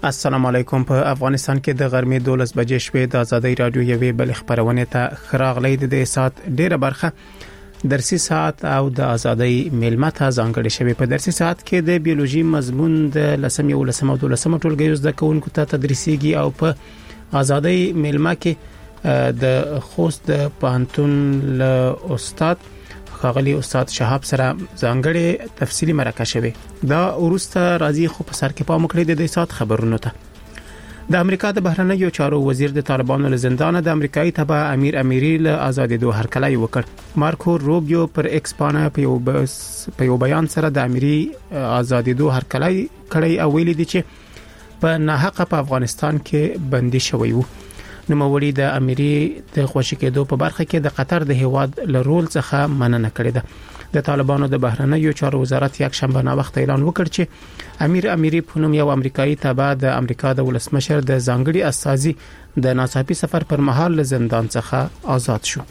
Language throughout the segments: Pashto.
السلام علیکم. په افغانستان کې د غرمې 12 بجې شوې د ازادۍ رادیو یوې بل خبرونه ته خراغلی د سات ډیره برخه درسي ساعت او د ازادۍ میلمه ته ځانګړې شوی. په درسي ساعت کې د بیولوژي مضمون د لسم او 12 ټولګي زده کوونکو ته تدریسيږي او په ازادۍ میلمه کې د خوست د پانتون له استاد خاغلی استاد شهاب سره ځانګړې تفصیلی مرکه شوی. دا ورسته راځي خو په سر کې پام کړی د سات خبرونو ته. د امریکا د بهرنیو چارو وزیر د طالبانو له زندان د امریکایي تبع امیر امیری له آزادېدو هرکلی وکړ. مارکو روبیو پر ایکس باندې په یو بیان سره د امیری آزادېدو هرکلی کړی او ویلي دی چې په ناحقه په افغانستان کې بندي شوی وو. نوموړي د امیری د خوشی کېدو په برخه کې د قطر د هیواد له رول څخه مننه کړې ده. د طالبانو د بهرنیو چارو وزارت یک شنبه نا وخت اعلان وکړ چې امیر امیری په نوم یو امریکایي تابع د امریکا د ولسمشر د ځانګړي استازي د ناڅاپي سفر پر مهال له زندان څخه آزاد شو.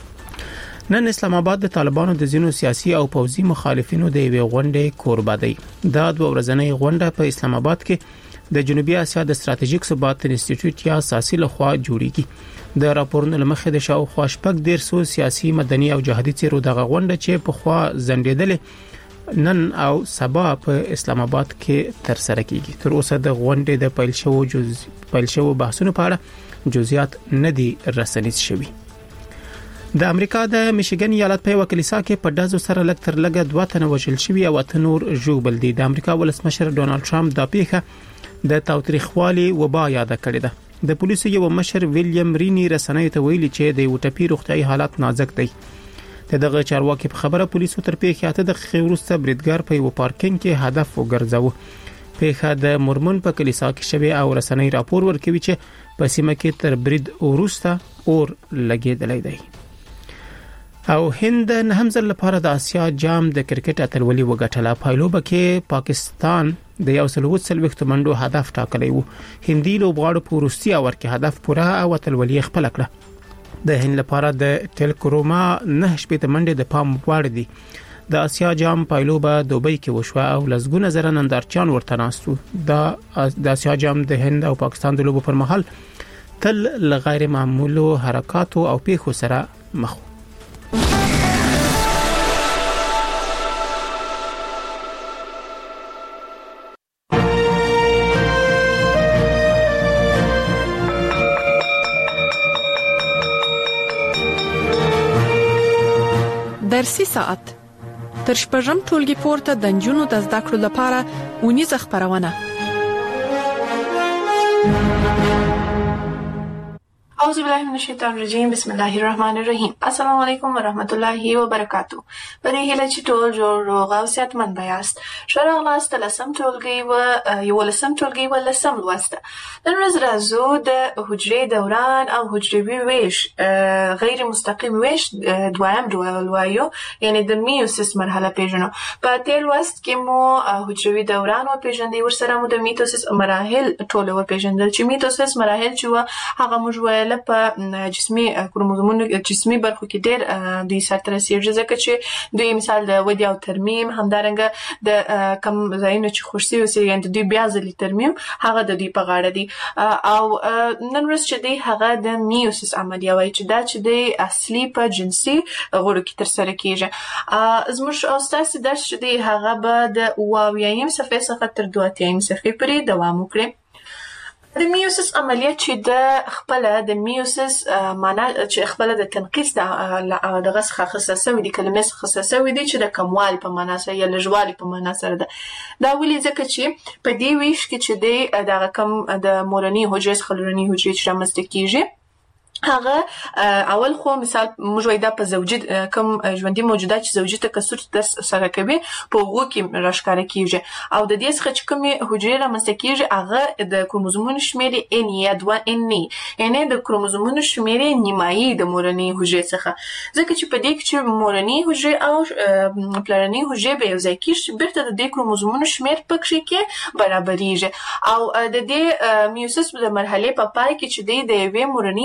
نن اسلام آباد د طالبانو د زینو سیاسي او پوځي مخالفینو د یوې غونډې کوربه دی. دا دوه ورځنۍ غونډه په اسلام آباد کې د جنوبي اسیا د ستراتیژیک ثبات انسټیټیوټ یا ساسي لخوا جوړیږي. د راپورونو لمخې د شاوخوا شپږ ډیر سیاسي مدني او جهادي چیرو دغه غونډه چې په خوا زندېدل نن او سبا په اسلام آباد کې تر سره کیږي. تر اوسه د غونډې د پیل شوو بحثونو په اړه جزئیات نه دي رسنیز شوي. د امریکا د میشیګن ایالت په وکیلسا کې په دازو سره لږ تر لږه 2 تنه وژل شوي او 8 نور ژوبل دي. د امریکا ولسمشر ډونالد ټرمپ د پیښه د تاوتریخوالي وبا یاد کړی ده. د پولیسو یو مشر ویلیام رینی رسنیو ته ویلي چې د وټپی روغتيایي حالت نازک دی. دغه چارواکي په خبره پولیسو تر پیښه ته د خیروسته بریدګر په یو پارکینګ کې هدف وګرځاوه. پیښه د مورمون په کلیسا کې شوه او رسنۍ راپور ورکوي چې په سیمه کې تر برید وروسته اور لګیدلی دی. او هند نه هم ځل لپاره د آسیا جام د کرکټ اتلولي وګټله. پایلوبه کې پاکستان د 140 منډو هدف ټاکلی وو. هندي لوبغاړو په وروستي اور کې هدف پوره او اتلولي خپل کړه. د هند لپاره د ټیلکروما 9 منډې د پام وړ دي. د آسیا جام پایلوبه دوبۍ کې وشوه او لزګونه زره نندارچیان ورته ناستو. د آسیا جام د هند او پاکستان د لوبو پر مهال تل غیر معمولو حرکاتو او پیښو سره مخ. درسي ساعت تر شپږم ټولګي پورته د نجونو د زده کړو لپاره ونیزه خبرونه. اعوذ بالله من الشیطان الرجیم. بسم الله الرحمن الرحیم. السلام علیکم ورحمت الله وبرکاتہ. په دې هیله چې ټول جوړ روغ او صحتمند یاست. ښه راغلاست لسم ټولګي و یولسم ټولګي و لسم لوسته. نن ورځ راځو د حجرې دوران او حجروي ویش غیر مستقیم ویش دویم ډول وایو، یعنی د میوسیس مرحله پیژنو. په تیر لوست کې مو حجروي دوران او پیژندې ورسره مو د میوسیس مراحل ټول ور پیژندل. چې میوسیس مراحل چې هغه موږ ویل په جسمي کروموزومونو جسمي برخو کې ډېر د سره رسیږي، ځکه چې دوی مثال د ودی او ترمیم همدارنګه د کم ځایونو چې خوشي اوسي د دوی بیا ځلې ترمیم هغه د دوی په غاړه دي. او نن ورځ چې دی هغه د میوسیس عملیه وایي چې دا چې دی اصلي په جنسي غړو کې تر سره کیږي. زموږ استاد درس چې دی هغه به د 28 صفحې څخه تر 32 صفحې پورې دوام وکړي. د میوسیس عملیه چې د خپل د میوسیس معنا چې خپل د تنقیص دغه څخه خصصه وي، د کلمې څخه خصصه وي چې د کموال په معنا سره یا لږوالي په معنا سره ده. دا ولې ځکه چې په دې ویش کې چې د دغه کم د مورني حجرې څخه لورني حجرې چې رامنځته کیږي هغه اول خو مثال موږ وایو دا په زوجي کوم ژوندۍ موجودات چې زوجي تکثر سره کوي په هغو کې راښکاره کیږي. او د دې څخه چې کومې حجرې رامنځته کیږي هغه د کروموزومونو شمېر ان یا 2 یعنی د کروموزومونو شمېر نیمایي د مورنۍ حجرې څخه، ځکه چې په دې کې چې مورنۍ حجرې او پلرنۍ حجرې به یو ځای کیږي بیرته د دې کروموزومونو شمېر پکې کې برابرېږي. او د دې میوسیس د مرحلې په پای کې چې د یوې مورنۍ حجرې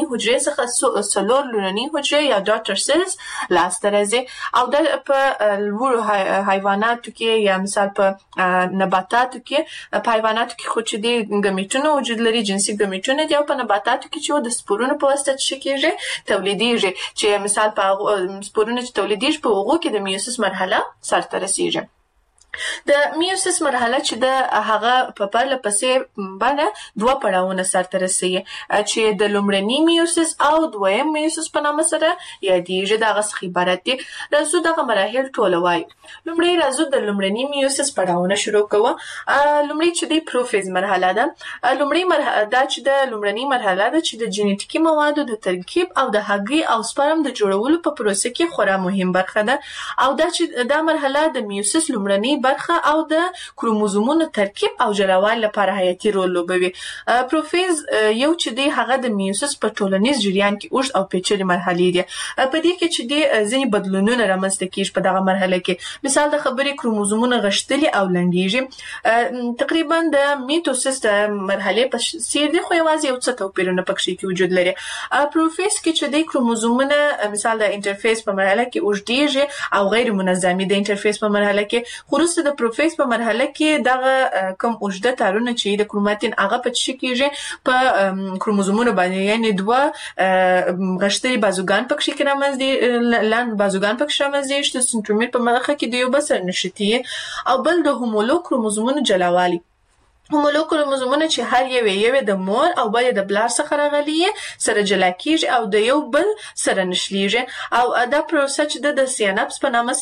څخه څلور لورني حجرې یا ډاټر سیلز لاسته راځي او د په لوړو حیواناتو کې یا مثال په نباتاتو کې په حیواناتو کې خو چې د ګمیټونو وجود لري جنسي ګمیټونه دي او په نباتاتو کې چې د سپورونو په واسطه څه کېږي تولیدېږي چې مثال په سپورونو چې تولیدېږي په هغو کې د میوسیس مرحله سرته رسیږي. د میوسیس مرحله چې د هغه په پرله پسې باندې دوه پړاوونه سرته رسیږي چې د لومړني میوسیس او دویم میوسیس په نامه سره یادېږي. دغه څخه عبارت دي. راځو دغه مراحل ټول وایو. لومړی راځو د لومړني میوسیس پړاوونه شروع کوو. لومړی چې د پروفیز مرحله ده. لومړی مرحله دا چې د لومړني مرحله ده چې د جینیټیکي موادو د ترکیب او د هګۍ او سپرم د جوړولو په پروسه کې خورا مهم برخه ده او دا چې دا مرحله د میوسیس لومړني برخه او د کروموزومونو ترکیب او جلاوالي لپاره حیاتي رول لوبوي. پروفیز یو چې دی هغه د میوسیس په ټولنیز جریان کې اوږد او پیچلې مرحلې دي. په دې کې چې د ځینې بدلونونه رامنځته کیږي په دغه مرحله کې. مثال د خبرې کروموزومونه غښتلي او لنډیږي. تقریبا د میټوسیس د مرحلې په څیر دي خو یوازې یو څه توپیرونه پکې کې وجود لري. پروفیز کې چې د کروموزومونه مثال د انټرفیس په مرحله کې اوږدیږي او غیر منظمي د انټرفیس په مرحله کې. خو د پروفیز په مرحله کې دغه کم اوږده تارونه چې د کروماتین هغه په څه کېږي په کروموزومونو باندې یعنی دوه غښتلي بازوګان پکې کې رامنځته لاندې بازوګان پکې رامنځته چې سنترومیر په مخه کې د یو بل سره نښتي او بل د هومولو کروموزومونو جلاوالي. هومولو کروموزومونه چې هر یو د مور او بل د بلار څخه راغلي سره جلا کیږي او د یو بل سره نښلیږي او دا پروسه چې د سیناپس په نامه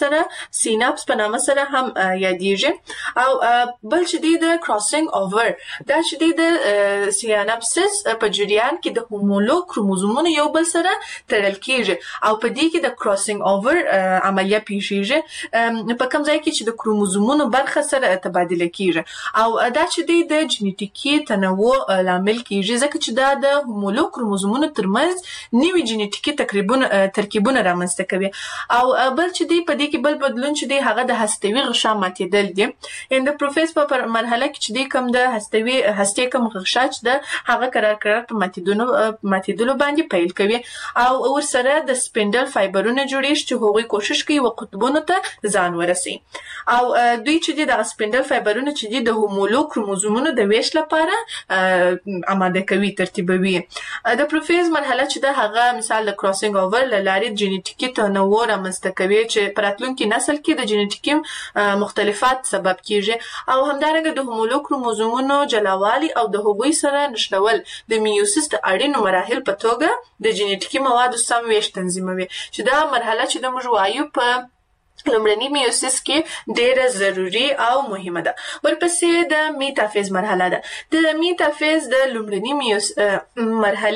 سره هم یادېږي او بل چې د کراسینګ اوور دا چې د سیناپسس په جریان کې د هومولو کروموزومونه یو بل سره تړل کیږي او په دې کې د کراسینګ اوور عملیه پیښیږي په کوم ځای کې چې د کروموزومونو برخه سره تبادله کیږي او دا چې د جینیټیکي تنوع لامل کیږي ځکه چې دا د هومولو کروموزومونو ترمنځ نوي جینیټیکي ترکیبونه رامنځته کوي او بل چې دی په دې کې بل بدلون چې دی هغه د هستوي غشا ماتېدل دي. ان د پروفیز په مرحله کې چې دی کوم د هستې کوم غشا چې ده هغه قرار په ماتېدلو باندې پیل کوي او ورسره د سپینډل فایبرونه جوړیږي چې هغوی کوشش کوي و قطبونو ته ځان ورسي او دوی چې دی د سپینډل فایبرونه چې دی د هومولو کروموزومونو د ویش لپاره آماده کوي ترتیبوي. د پروفیز مرحله چې د هغه مثال د کراسینګ اوور له لارې جینیټیکي تنوع رامنځته کوي چې په راتلونکي نسل کې د جینیټیکي مختلفات سبب کیږي او همدارنګه د هومولو کروموزومونو جلاوالي او د هغوی سره نښلول د میوسیس د اړینو مراحل په توګه د جینیټیکي موادو سم ویش تنظیموي چې دا مرحله چې د موږ وایو په لومړني میوسیس کې ډیره ضروری او مهمه ده. ورپسې د میټافیز مرحله ده. د میټافیز د لومړني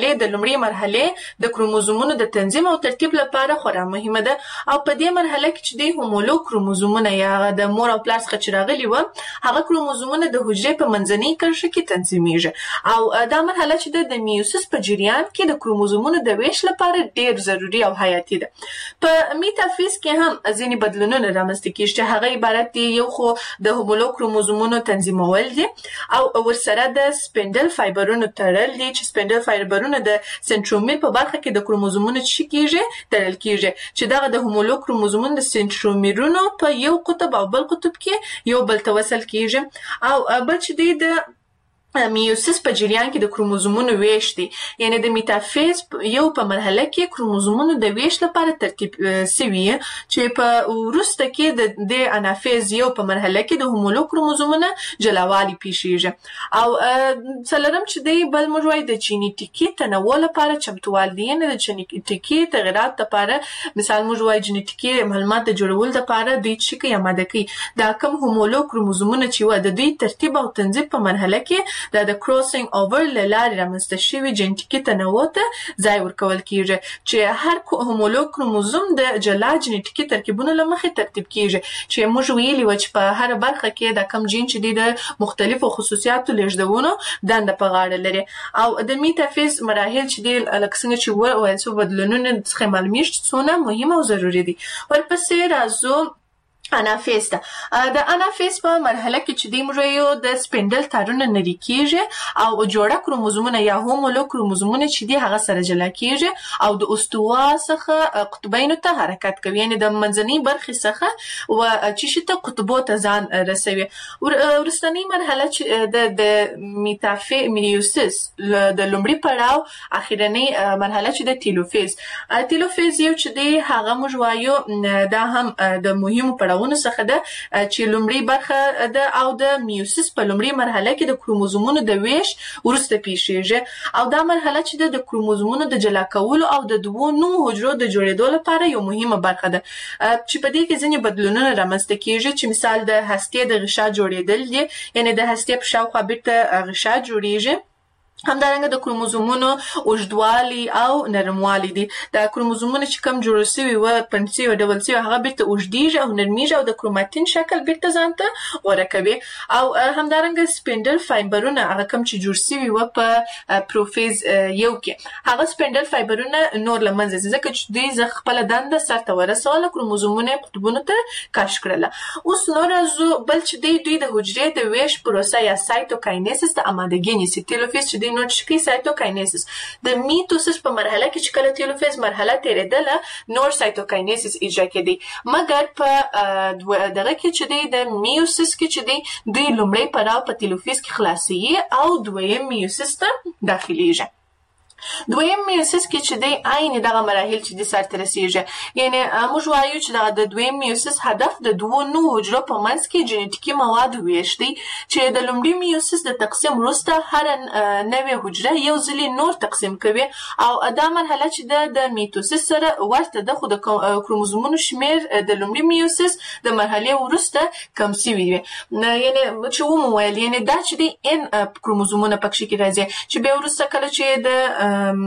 مرحله د کروموزومونو د تنظیم او ترتیب لپاره خورا مهمه ده او په دې مرحله کې چې د هومولو کروموزومونه یا د مور او پلار څخه چې راغلي و هغه کروموزومونه د حجرې په منځنۍ کرښه کې تنظیمیږي او دا مرحله چې د میوسیس په جریان کې د کروموزومونو د ویش لپاره ډیر ضروری او حیاتي ده. په میټافیز کې هم ځینې بدلونونه رامنځته کیږي چې هغه عبارت دي یو خو د هومولو کروموزومونو تنظیمول دي او ورسره د سپینډل فایبرونو تړل دي چې سپینډل فایبرونه د سنترومیر په برخه کې د کروموزومونو کیږي تړل کیږي چې دغه د هومولو کروموزومونو د سنترومیرونو په یو قطب او بل قطب کې یو بل ته وصل کیږي او بل چې د میوسیس په جریان کې د کروموزومونو ویش دي یعنی د میټافیز یو په مرحله کې کروموزومونو د ویش لپاره ترتیب سوي چې په وروسته کې د انافیز یو په مرحله کې د هومولو کروموزومونو جلاوالي پیښیږي او څلورم چې دی بل موږ وایو د جینیټیکي تنوع لپاره چمتووال دي یعنی د جینیټیکي تغیرات لپاره مثال موږ وایو جینیټیکي معلومات د جوړولو لپاره دوی چې کوي آماده کوي دا کوم هومولو کروموزومونه چې و د دوی ترتیب او تنظیم په مرحله کې د کراسینګ اوور له لارې رامنځته شوي جینیټیکي تنوع ته ځای ورکول کیږي چې هر هومولو کروموزوم د جلا جینیټیکي ترکیبونو له مخې ترتیب کیږي چې موږ ویلي و چې په هر برخه کې د کم جین چې د مختلفو خصوصیاتو لیږدونو دنده په غاړه لري او د میټافیز مراحل چې د لکه څنګه چې وایي څو بدلونونه څخه معلومیږي څونه مهم او ضروري دي. ورپسې راځو انافیز ته د انافیز په مرحله کې چې د یو د سپینډل تارونه نری کیږي او جوړه کروموزومونه یا هومولو کروموزومونه چې دي هغه سره جلا کیږي او د استوا څخه قطبینو ته حرکت کوي یعنی د منځنۍ برخې څخه و چې شته قطبو ته ځان رسوي. ورستنی مرحله چې د میوسس د لومړي پړاو اخیرنی مرحله چې د تیلوفیز یو چې دی هغه موږ وایو دا هم د مهمو پړاو څخه ده چې لومړی برخه ده او د میوسس په لومړی مرحله کې د کروموزومونو د ویش ورسته پیښیږي او دا مرحله چې د کروموزومونو د جلا کولو او د دوو نوو حجرو د جوړېدو لپاره یو مهمه برخه ده چې په دې کې ځینې بدلونونه رامنځته کیږي چې مثال د هستې د غشا جوړېدل دي یعنی د هستې په شاوخوا بیرته غشا جوړیږي. همدارنګه د کروموزومونو اوږدوالي او نرموالي دي د کروموزومونو چې کم جوړ شوي و پنسي او ډبل سي هغه بیرته اوږدیږي او نرمیږي او د کروماتین شکل بیرته ځانته غوره کوي او همدارنګه سپینډل فایبرونه هغه کم چې جوړ شوي و په پروفیز یو کې هغه سپینډل فایبرونه نور لمنځه ځي ځکه چې دوی خپل دنده سرته ورسوله کروموزومونه قطبونو ته کش کړله. اوس نور بل چې دوی د حجرې د ویش پروسه یا سایتوکاینیسس د امادګي نیسي. تیلوفیز چې نو چې سایتوکاینیسس د میټوسس په مرحله کې چې کله تیلوفیز مرحله تیرېدله نور سایتوکاینیسس اجرا کېدی مګر په دغه کې چې د میوسس کې چې دوی لومړی پړاو په تیلوفیز کې خلاصي او دویم میوسس ته داخليږي. دویم میوسس کې چې د عین دغه مراحل چې د سرته رسیږي یعنی موږ وایو چې د دویم میوسس هدف د دوو نوو حجرو په منځ کې جنټیکي مواد ویش دی چې د لومړي میوسس د تقسیم وروسته هر نوې حجره یو ځلې نور تقسیم کوي او دا مرحله چې د میټوسس سره ورته ده خو د کروموزومونو شمیر د لومړي میوسس د مرحله وروسته کم شوی وي یعنی چې ومویل یعنی دا چې د ان کروموزومونه پکې کې راځي چې به وروسته کله چې د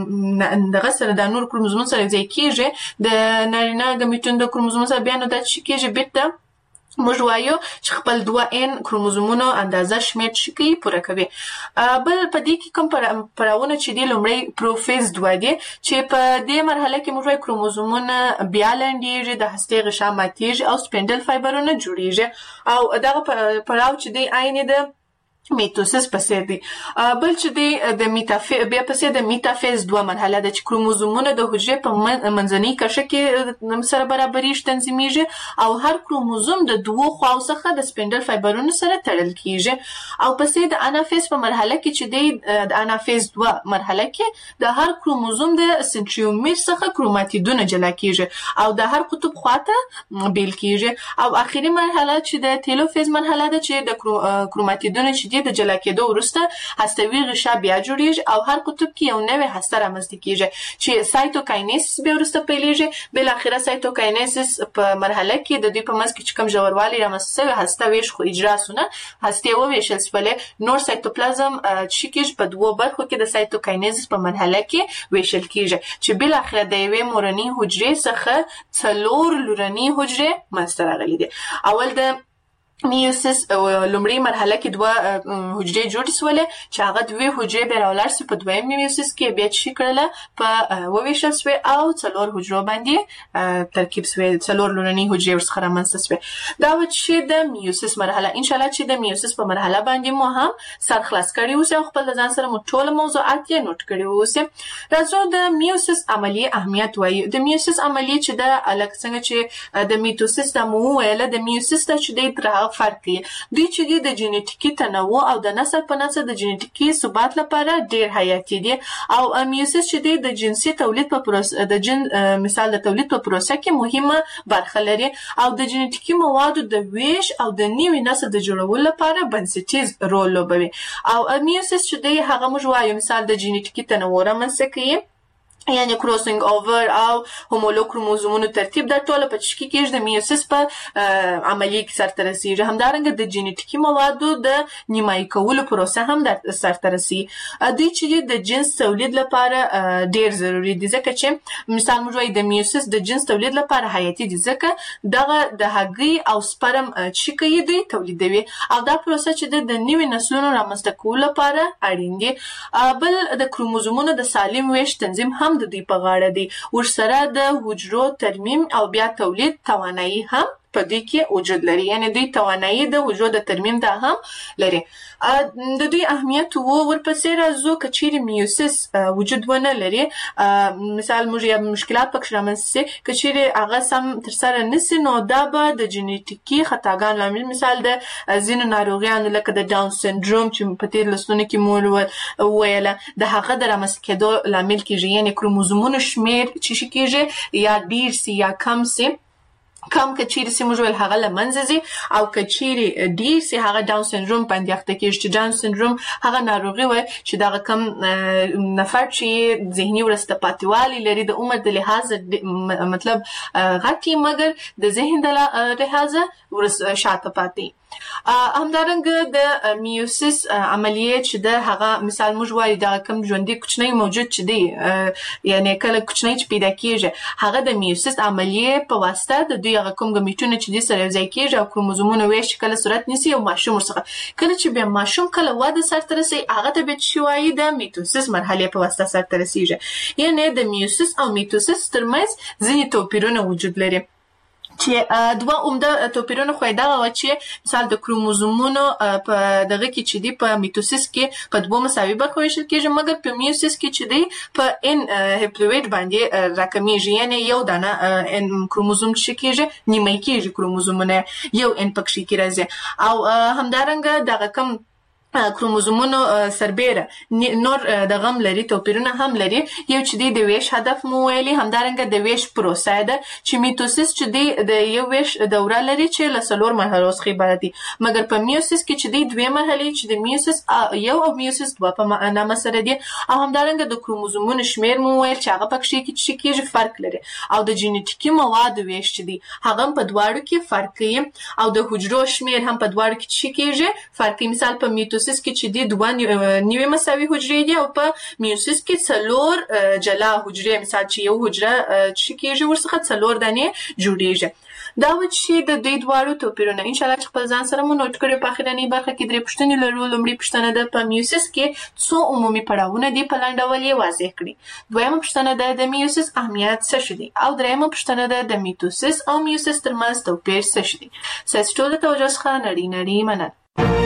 دغه سره د نور کروموزومونو سره ځای کېږي د نارینه ګمیټون د کروموزوم سره بیا نو دا چې کېږي بیرته موږ وایو چې خپل 2n کروموزومونو اندازه شمیر شي پوره کوي. بل په دې کې کوم پړاوونه چې دی لومړی پروفیز 2 دی چې په دې مرحله کې موږ وایو کروموزومونه بیا لنډیږي د هستې غشا ماتیږي او سپینډل فایبرونه جوړیږي او دغه پړاو چې دی عین د میټوسس پسې دی. بل چې دی د بیا پسې د میټافیز 2 مرحله ده چې کروموزومونه د حجرې په منځنۍ کرښه کې سره برابري تنظیمیږي او هر کروموزوم د دوو خواو څخه د سپینډل فایبرونو سره تړل کیږي او پسې د انافیز په مرحله کې چې دی د انافیز 2 مرحله کې د هر کروموزوم د سنټریومیر څخه کروماتیدونه جلا کیږي او د هر قطب خواته بیل کیږي او اخیری مرحله چې د تیلوفیز مرحله ده چې د کروماتیدونه چې د جلا کېدو وروسته هستوي غشا بیا جوړیږي او هر قطب کې یو نوې هسته رامنځته کیږي چې سایتوکاینیسس بیا وروسته پیلېږي بل اخره سایتوکاینیسس په مرحله کې د دوی په منځ کې چې کوم ژوروالي رامنځته شوی هسته ویش خو اجرا سونه هستې وویشل شولې نور سایتوپلازم چې کېږي په دوو برخو کې د سایتوکاینیسس په مرحله کې ویشل کېږي چې بل اخره د یوې مورنۍ حجرې څخه 4 لورنۍ حجرې منځته راغلي دي. اول د میوسس لومړی مرحله کې 2 حجرې جوړې شولې چې هغه 2 حجرې به راولار سي په دویم میوسس کې بیا چې کړله په وویشل شوی او 4 حجرو باندې ترکیب شوی 4 لورنۍ حجرې ورڅخه رامنځته شوی. دا و چې د میوسس مرحله ان شاء الله چې د میوسس په مرحله باندې مو هم سر خلاص کړی اوسه او خپل ځان سره مو ټول موضوعات یې نوٹ کړی اوسه. راځو د میوسس عملیه اهمیت وایي. د میوسس عملیه چې د الک څنګه چې د میټوسس د مو ویل د میوسس ته چې د فرق دی دوی چې د جنټیکي تنوع او د نسل په نسل د جنټیکي ثبات لپاره ډیر حیاتي دي او میوسس چې د جنسي تولید په پروسه د جن مثال د تولید په پروسه کې مهمه برخه لري او د جنټیکي موادو د ویش او د نوي نسل د جوړولو لپاره بنسټیز رول لوبوي او میوسس چې د هغه موږ وایو مثال د جنټیکي تنوع رامنځته کوي یعنی کروسینګ اوور او هومولو کروموزومونو ترتیب د ټوله په تشکیل کې د میوسس په عملیه کې سرته رسیږي. همدارنګه د جنټیکي موادو د نیمایي کولو پروسه هم د سرته رسیږي. دوی چې د جنس تولید لپاره ډیر ضروری دي ځکه چې مثال موږ وایو د میوسس د جنس تولید لپاره حیاتي دي ځکه دغه د هګۍ او سپرم چې کوي دوی تولیدوي او دا پروسه چې د نوي نسلونو رامنځته کولو لپاره اړین دي. بل د کروموزومونو د سالم ویش تنظیم هم د دوی په غاړه دی ورسره د حجرو ترمیم او بیا تولید توانایي هم په دې کې وجود لري، یعنی دوی توانایي د حجرو د ترمیم دا هم لري. د دوی اهمیت ورپسې راځو که چیرې میوسیس وجود ونه لري، مثال موږ یا مشکلات پکې رامنځته شي، که چیرې هغه سم ترسره نشي نو دا به د جینیټیکي خطاګانو لامل، مثال د ځینو ناروغیانو لکه د ډاون سنډروم چې په تیر لسلونو کې مو وویله د هغه د رامنځته کېدو لامل کېږي، یعنی کروموزومونو شمیر چې شي کېږي یا ډیر سي یا کم سي. کم که چیرې سي موږ ویل هغه له منځه ځي، او که چیرې ډیر سي هغه ډاون سنډروم باندې اخته کېږي چې ډاون سنډروم هغه ناروغي وایي چې دغه کم نفر چې ذهني وروسته پاتې والی لري د عمر د لحاظه مطلب غټي مګر د ذهن د لحاظه ورسته شاته پاتې. همدارنګه د میوسیس عملیه چې د هغه مثال موږ وایو دا کم ژوندۍ کوچنی موجود چې دی، یعنی کله کوچنی چې پیدا کېږي هغه د میوسیس عملیه په واسطه د دوی هغه کوم ګمیټونه چې د سره یوځای کېږي او کروموزومونه ویش کله صورت نیسي او ماشوم ورڅخه کله چې بیا ماشوم کله واده سرته رسي هغه ته به شي وایي د میټوسیس مرحله په واسطه سرته رسیږي. یعنی د میوسیس او میټوسیس ترمنځ ځینې توپیرونه وجود لري چې دوه عمده توپیرونه خو دا و چې مثال د کروموزومونو په دغه کې چې دی په میټوسیس کې په دوه مساوي برخو ویشل کېږي، مګر په میوسیس کې چې دی په ان هپلوئید باندې راکمیږي، یعنی یو دانه ان کروموزوم چې کېږي نیمه کېږي کروموزومونه یو ان پکې کې راځي. او همدارنګه دغه کم کروموزومونو سربیره نور د غم لري توپیرونه هم لري، یو چې دی د ویش هدف مو ویلي، همدارنګه د ویش پروسه ده چې میټوسیس چې دی د یو ویش دوره لري چې له 4 مرحلو څخه عبارت دي، مګر په میوسیس کې چې دی دوه مرحلې چې د میوسیس یو او میوسیس دوه په نامه سره دي. او همدارنګه د کروموزومونو شمیر مو ویل چې هغه پکې کې کېږي فرق لري، او د جینیټیکي موادو ویش چې دی هغه په دواړو کې فرق کوي، او د حجرو شمیر هم په دواړو کې کېږي فرق کوي. مثال په میټوسیس کې چې دی دوه نیوي مساوي حجرې دي او په میوسیس کې 4 جلا حجرې، مثال چې یو حجره چې کېږي ورڅخه 4 دانې جوړیږي. دا و چې د دوی دواړو توپیرونه ان شاء الله خپل ځان سره مو نوٹ کړئ. په اخرنۍ برخه کې درې پوښتنې لرو. لومړی پوښتنه ده په میوسیس کې څو عمومي پړاوونه دي، په لنډ ډول یې واضح کړئ. دویمه پوښتنه ده د میوسیس اهمیت څه شي دي، او دریمه پوښتنه ده د میټوسیس او میوسیس ترمنځ توپیر څه شي دي. ستاسو ټول توجه څخه نړۍ مننه.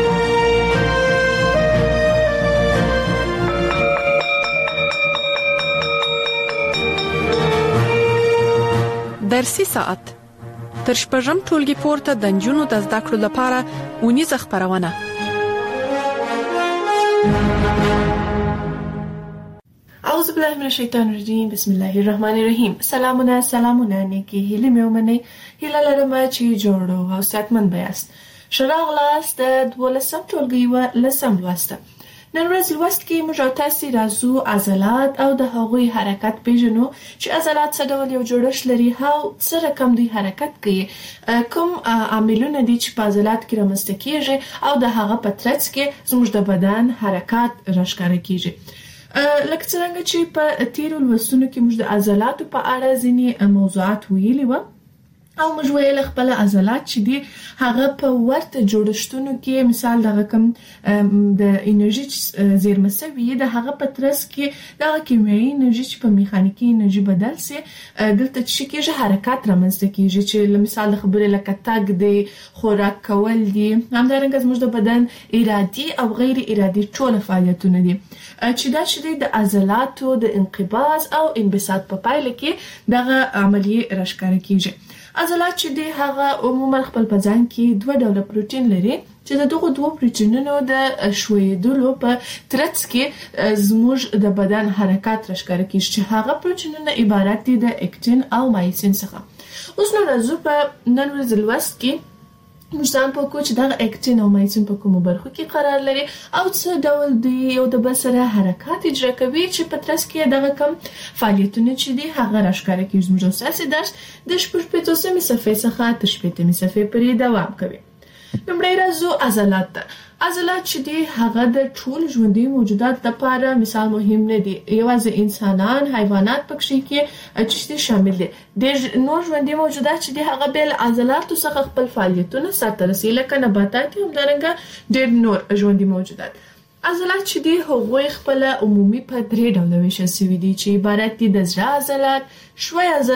درسي ساعت تر شپږم ټولګي پورته د نجونو د زده کړو لپاره اونیزه خبرونه. اعوذ بالله من الشیطان الرجیم، بسم الله الرحمن الرحیم. سلامونه نیکی هیله مې ومنئ. هیله لرم چې جوړو او صحتمند بیاست. ښه راغلاست د 12م ټولګي و لسم لوسته. نن ورځ لوست کې موږ تاسو راځو عضلات او د هغوی حرکت پیژنو چې عضلات څه ډول یو جوړښت لري، او څه رقم دوی حرکت کوي، کوم عاملونه دي چې په عضلات کې رامنځته کیږي او د هغه په ترڅ کې زموږ د بدن حرکت راښکاره کیږي. لکه څنګه چې په تیرو لوستونو کې موږ د عضلاتو په اړه ځینې موضوعات ویلي و، او موږ ویل خپل عضلات چې دي هغه په ورته جوړښتونو کې مثال دغه کوم د انرژي زیرمه سوي د هغه په ترڅ کې د کیمیاوي انرژي چې په میخانیکي انرژي بدل سي، دلته چې کېږي حرکت رامنځته کیږي، چې مثال د خبرې لکه تګ دی، خوراک کول دي، همدارنګه زموږ د بدن ارادي او غیر ارادي ټول فعالیتونه دي چې دا چې د عضلاتو د انقباض او انبساط په پایله کې دغه عملیه راښکاره کیږي. عضلات چې دی هغه عموما خپل په ځان کې دوه ډوله پروتین لري چې د دغه دوه پروتینونو د ښویېدلو په ترڅ کې زموږ د بدن حرکت راښکاره کیږي، چې هغه پروتینونه عبارت دي د اکتین او مایسین څخه. اوس نو راځو په نن ورځ لوست کې موږ ځان پوهو چې دغه اکتین او مایسین په کومو برخو کې قرار لري او څه ډول دوی یو د بل سره حرکات اجرا کوي چې په ترڅ کې دغه کم فعالیتونه چې دي هغه راښکاره کیږي. زموږ ستاسو درس د 15 صفحې څخه تر 15 صفحې پورې دوام کوي. لومړی راځو عضلات ته. عضلات چې دي هغه د ټول ژوندي موجودات لپاره مثال مهم نه دي، یوازې انسانان، حیوانات پکې کې چې شامل دي. د نور ژوندي موجودات چې دي هغه بل عضلاتو څخه خپل فعالیتونه سرته رسوي، لکه نباتات، همدارنګه ډېر نور ژوندي موجودات. عضلات چې دي هغوی خپل عمومي په 3 ډوله ویشل شوي دي چې عبارت دي د زړه عضلات، ښوی عضلات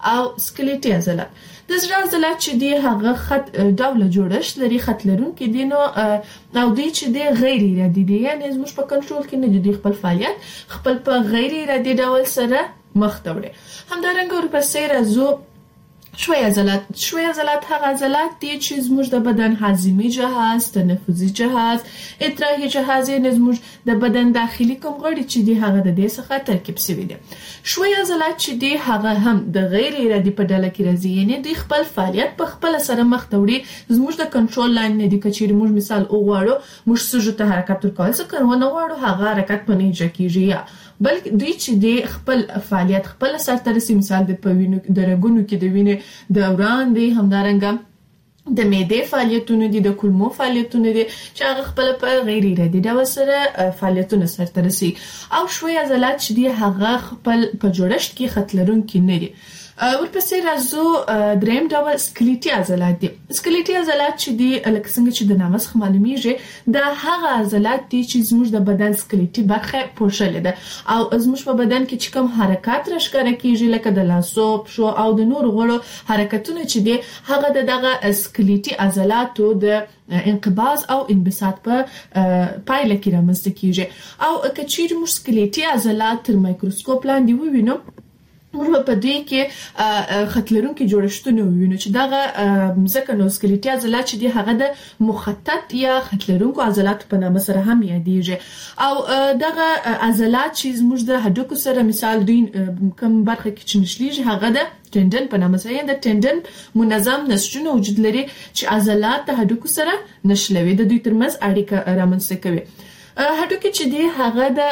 او سکلیټي عضلات. د زړه عضلات چې دی هغه خط ډول جوړښت لري، خط لرونکي دي نو او دوی چې دی غیر ارادي دي، یعنی زموږ په کنټرول کې نه دي، خپل فعالیت خپل په غیر ارادي ډول سره مخ ته وړي. همدارنګه ورپسې راځو شوی عضلات هغه عضلات دي چې زموږ د بدن هاضمي جهاز، تنفسي جهاز، ادراکي جهاز، یعنی زموږ د بدن داخلي کوم غړي چې دي هغه د دې څخه ترکیب شوی دي. شوی عضلات چې دي هغه هم د غیر ارادي په ډله کې راځي، یعنی دوی خپل فعالیت په خپل سره مخ ته وړي، زموږ د کنټرول لاندې نه دي. کچېرې موږ مثال وغواړو موږ سږو ته حرکت ورکول، څه کوو نه غواړو هغه حرکت په نه اجرا کیږي، یا بلکې دوی چې دی خپل فعالیت خپل سرته رسي. مثال د پوینو د رګونو کې د وینې دوران دی، همدارنګه د معدې فعالیتونه دي، د کولمو فعالیتونه دي چې هغه خپل په غیر ارادي ډول سره فعالیتونه سرته رسي. او شوی عضلات چې دی هغه خپل په جوړښت کې خط لرونکي نه دي. ورپسې راځو دریم ډول سکلیټي عضلات دي. سکلیټي عضلات چې دي لکه څنګه چې د نامه څخه معلومیږي دا هغه عضلات دي چې زموږ د بدن سکلیټي برخه پوښلې ده او زموږ په بدن کې چې کوم حرکات راښکاره کیږي لکه د لاسو، پښو او د نورو غړو حرکتونه چې دي هغه دغه سکلیټي عضلاتو د انقباض او انبساط په پایله کې رامنځته کیږي. او کچېرې موږ سکلیټي عضلات تر مایکروسکوپ لاندې ووینو، موږ په دې کې خط لرونکي جوړښتونه وینو چې دغه ځکه نو سکلیټي عضلات چې دي هغه د مخطط یا خط لرونکو عضلات په نامه سره هم یادېږي. او دغه عضلات چې زموږ د هډوکو سره مثال دوی کوم برخه کې چې نښلېږي هغه د ټندن په نامه سره، د ټندن منظم نسجونه وجود لري چې عضلات د هډوکو سره نښلوي، د دوی ترمنځ اړیکه رامنځته کوي. هډوکي چې دی هغه د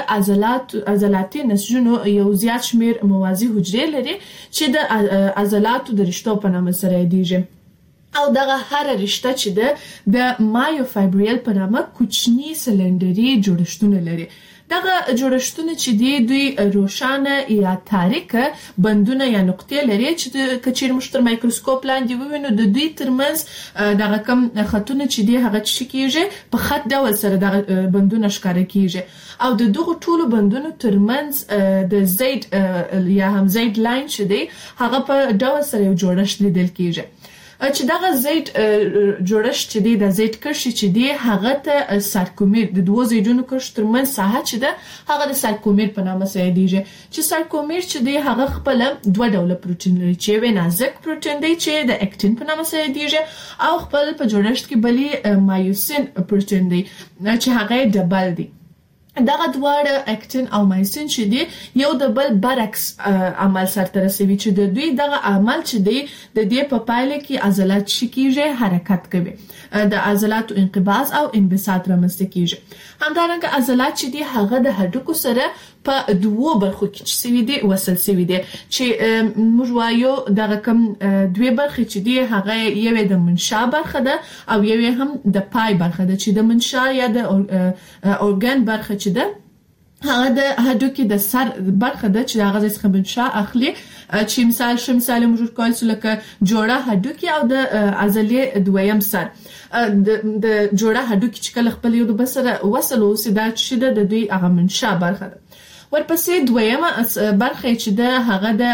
عضلاتي نسجونو یو زیات شمیر موازي حجرې لري چې د عضلاتو د رشتو په نامه سره یادېږي. او دغه هر رشته چې د مایوفایبریل په نامه کوچني سلندري جوړښتونه لري. دغه جوړښتونه چې دوی روښانه یا تاریکه بندونه یا نقطې لري چې کچېرې موږ تر مایکروسکوپ لاندې ووینو د دوی ترمنځ دغه کم خطونه چې دی هغه چې کیږي په خط ډول سره دغه بندونه ښکاره کیږي. او د دغه ټولو بندونو ترمنځ د زید یا هم زید لاین چې دی هغه په ډول سره یو جوړښت لیدل کیږي چې دغه زید جوړښت چې دی د زید کرښې چې دی هغه ته سارکومیر د دوه زیدونو کرښو ترمنځ ساحه چې ده هغه د سارکومیر په نامه سره یادېږي. چې سارکومیر چې دی هغه خپل دوه ډوله پروتین لري، چې یو نازک پروتین دی چې د اکټین په نامه سره یادېږي او خپل په جوړښت کې بلې مایوسین پروتین دی چې هغه ډبل دی. دغه دواړه اکټین او مایسین چې دی یو د بل برعکس عمل سرته رسوي چې د دوی دغه عمل چې دی د دې په پایله کې عضلات شکیږي، حرکت کوي، د عضلاتو انقباض او انبساط رامنځته کیږي. همدارنګه عضلات چې دی هغه د هډوکو سره په دوه برخو کې چې سوي دي وصل سوي دي چې موږ وایو دغه کوم دوه برخې چې دی هغه یو د منشا برخه ده او یو هم د پای برخه ده چې د منشا یا د اورګان برخه چې ده هغه د هډوکي د سر برخه ده چې هغه څخه منشا اخلي چې مثال موږ کول لکه جوړه هډوکي او د عضلې دویم سر د جوړه هډوکي چې کله خپل یو د بل سره وصل اوسي دا چې د دوی هغه منشا برخه ده. ورپسې دویمه برخه چې ده هغه د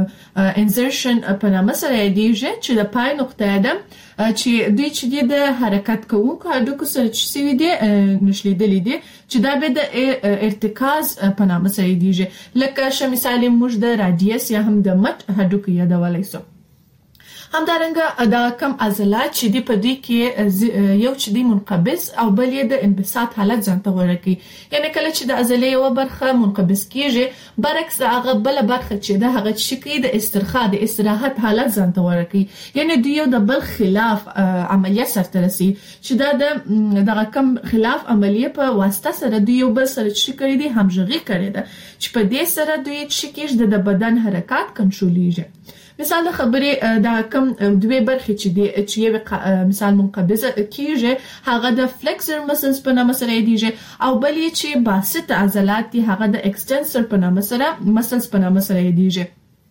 انسرشن په نامه سره یادېږي چې د پای نقطه ده چې دوی چې د حرکت کوونکو هډوکو سره چې سوي دي نښلېدلي دي چې دا به د ارتکاز په نامه سره یادېږي لکه مثال موږ د رادیوس یا هم د مټ هډوکو یادولی سو. همدارنګه دا کم عضلات چې دی په دې کې یو چې دی منقبض او بل یې د انبساط حالت ځان ته غوره کوي، یعنی کله چې د عضلې یو برخه منقبض کیږي برعکس هغه بل برخه چې د هغه چې کوي د استرخاء د استراحت حالت ځان ته غوره کوي، یعنی دوی یو د بل خلاف عملیه سرته رسي چې دا دغه کم خلاف عملیه په واسطه سره دوی یو بل سره چې کړی دي همغږي کړی ده چې په دې سره دوی چې کېږي د بدن حرکات کنټرولېږي. مثال خبرې دا کم دوه برخې چې دی چې یو مثال منقبض کیږي هغه د فلکسر مسلز په نامه سره یادېږي او بل یې چې باسط عضلات دي هغه د ایکستنسر په نامه سره مسلز په نامه سره یادېږي.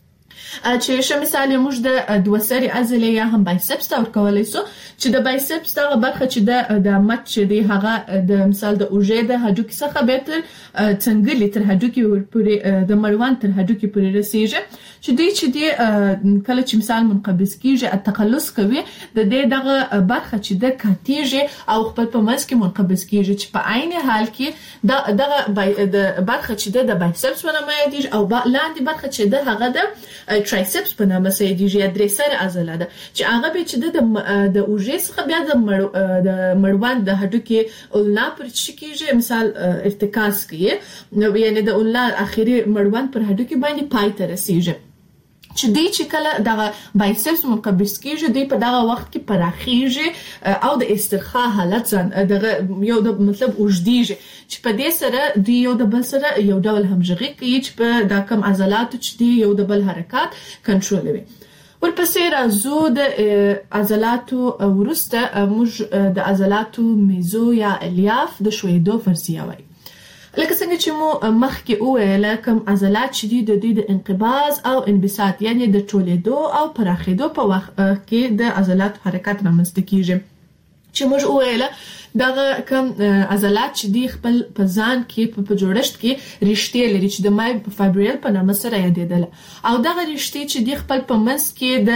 چې شه مثال موږ د دوه سری عضلې یا هم بایسپس ته ورکولای شو چې د بایسپس دغه برخه چې د مټ چې دی هغه د مثال د اوږې د هډوکي څخه به تر څنګه تر هډوکي پورې د مړوند تر هډوکي پورې رسیږي چې دوی چې دی کله چې مثال منقبض کیږي تقلص کوي د دې دغه برخه چې د کاتیږي او خپل په منځ کې منقبض کیږي چې په عین حال کې دغه د برخه چې د بایسپس په نامه یادیږي او لاندې برخه چې د هغه د ترایسپس په نامه یادیږي یا درې سره عضله ده چې هغه به چې د اوږې څخه بیا د مړوند د هډوکي اولنا پر چکیږي مثال ارتکاز کوي نو یعنی د اولنا اخیری مړوند پر هډوکي باندې پای ته رسیږي چې دی چې کله دغه بایسپس منقبض کیږي دی په دغه وخت کې پراخیږي او د استرخاء حالت دغه یو د مطلب اوږدیږي چې په دې سره دی یو د بل سره یو ډول همغږي کوي چې په دا کم عضلات چې دی یو د بل حرکت کنټرولوي. ورپسې راځو د عضلاتو ورسته موږ د عضلاتو میزو یا الیاف د شویدو فرضیه وایي. لکه څنګه چې مو مخکې وویل کوم عضلات چې دي د دوی د انقباض او انبساط یعنی د ټولېدو او پراخېدو په وخت کې د عضلات حرکت رامنځته کیږي چې موږ وویل دغه کوم عضلات چې دی خپل په ځان کې په جوړښت کې رشتې لري چې د مایوفایبریل په نامه سره یادېدل او دغه رشتې چې دی خپل په منځ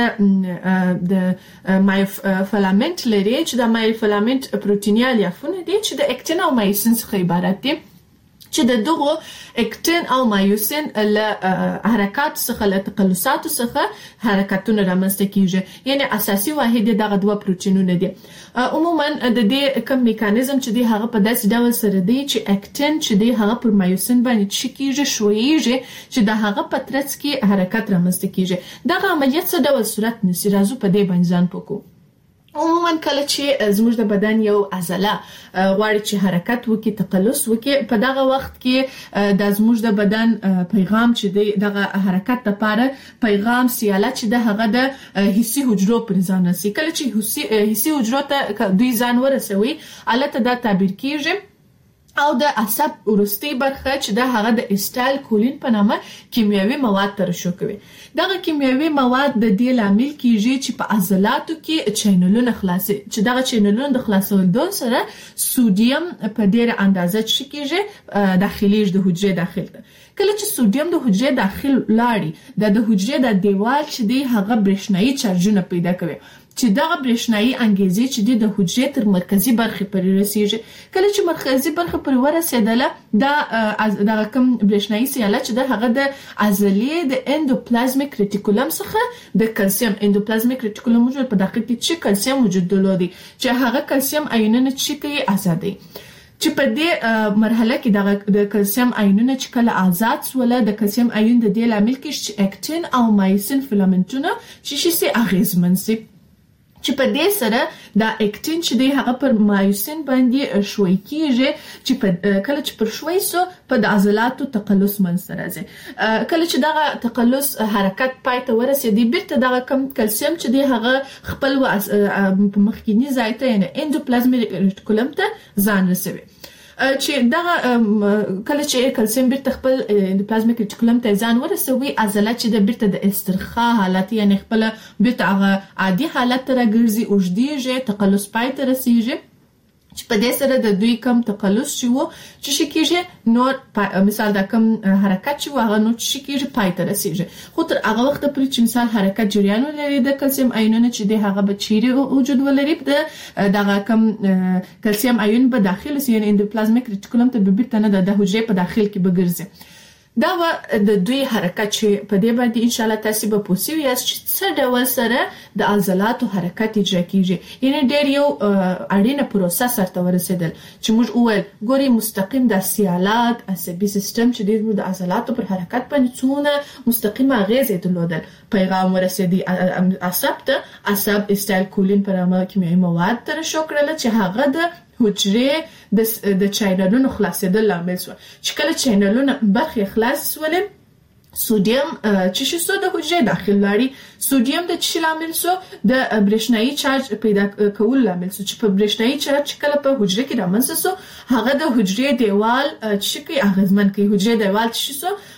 کې د مایوفیلامنت لري چې د مایوفیلامنت پروتیني الیافونه دي چې د اکتین او مایوسین څخه عبارت دي چې د دغه اکتین او مایوسین له حرکات څخه له تقلصات څخه حرکتونه رامنځته کیږي یعنی اساسي واحد دغه دوه پروتینونه دي. عموما د دې کوم میکانیزم چې دی هغه په داسې ډول سره دی چې اکتین چې دی هغه پر مایوسین باندې چکیږي شویږي چې د هغه په ترڅ کې حرکت رامنځته کیږي. دغه عملیات څه ډول صورت نیسي راځو په دې باندې ځان پوکو. عموما کله چې زموږ د بدن یو عضله غواړي چې حرکت وکړي تقلص وکړي په دغه وخت کې د زموږ د بدن پیغام چې دغه حرکت لپاره پیغام سیاله چې د هغه د حسي حجرو پر ځان رسي کله چې حسي حجرو ته دوی ځان ورسوي البته دا تعبیر کیږي او د عصب ورستي برخه چې د هغه د اسټایل کولین په نامه کیمیاوي مواد ترشح کوي. دغه کیمیاوي مواد د دې لامل کیږي چې په عضلاتو کې چینلونه خلاصي چې دغه چینلونه د خلاصولو سره سودیم په ډیره اندازه چکیږي داخلي د حجرې داخل ته. کله چې سودیم د حجرې داخل لاړي د حجرې د دیوال چې دی هغه برېښنايي چارجونه پیدا کوي چې دغه برېښنايي انګیزې چې د حجرې تر مرکزی برخه پورې رسیږي. کله چې مرکزی برخه پورې ورسېدله دا کوم برېښنايي سیاله چې د هغه د عضلې د اندوپلازمیک ریټیکولم څخه د کلسیم اندوپلازمیک ریټیکولم موجود په داخل کې چې کلسیم وجود درلودي چې هغه کلسیم آیونونه چې کوي آزادي چې په دې مرحله کې د کلسیم آیونونه چې کله آزاد سول د کلسیم آیون د دې لامل کې چې اکتین او مایوسین فیلامنټونه چې شي اغیزمن سي چې په دې سره د اکتین چې دی هغه پر مایوسین باندې شوي کیږي چې کله چې پر شوي سو په د عضلاتو تقلص منځ راځي. کله چې دغه تقلص حرکت پای ته ورسېږي بیرته دغه کم کلسیم چې دی هغه خپل په مخکینی ځای ته یعنی اندوپلازمیک ریټیکولم ته ځان رسوي چې دغه کله چې کلسیم بیرته خپل اندوپلازمیک ریټیکولم ته ځان ورسوي عضله چې د بیرته د استرخاء حالت یعنی خپل بیرته هغه عادي حالت ته راګرځي اوږدیږي تقلص پای ته رسیږي چې په دې سره د دوی کم تقلص چې شي کېږي نور مثال دا کم حرکت چې هغه نو چې کېږي پای ته رسیږي خو تر هغه وخت پورې چې مثال حرکت جریان ولري د کلسیم آیونونه چې دی هغه به چیرې وجود ولري دغه کم کلسیم آیون به داخل سي یعنی اندوپلازمیک ریټیکولم ته به بیرته نه د حجرې په داخل کې به ګرځي. دا د دوی حرکت چې په دې باندې ان شاء الله تاسو به پوښیو یاست چې څه ډول سره د عضلاتو حرکت اجرا کیږي یعنی ډېر یو اړینه پروسه سره ورسېدل چې موږ وویل ګوري مستقیم د سیالات عصبي سیستم چې د عضلاتو پر حرکت باندې څونه مستقیمه اغیزه درلودل پیغام ورسېدي عصب ته عصب اسټایل کولین پر نامه کیمیاوي مواد ترشح کړل چې هغه د حجرې د چینلونو خلاصېدل لامل شو چې کله چینلونه برخې خلاص ولې سودیم چې شو د حجره داخل لري سودیم د چی لامل سو د برېښنايي چارج پیدا کول لامل سو چې په برېښنايي چارج کله په حجره کې رامنځته سو هغه د حجره دیوال چې کې اغیزمن کوي حجره دیوال چې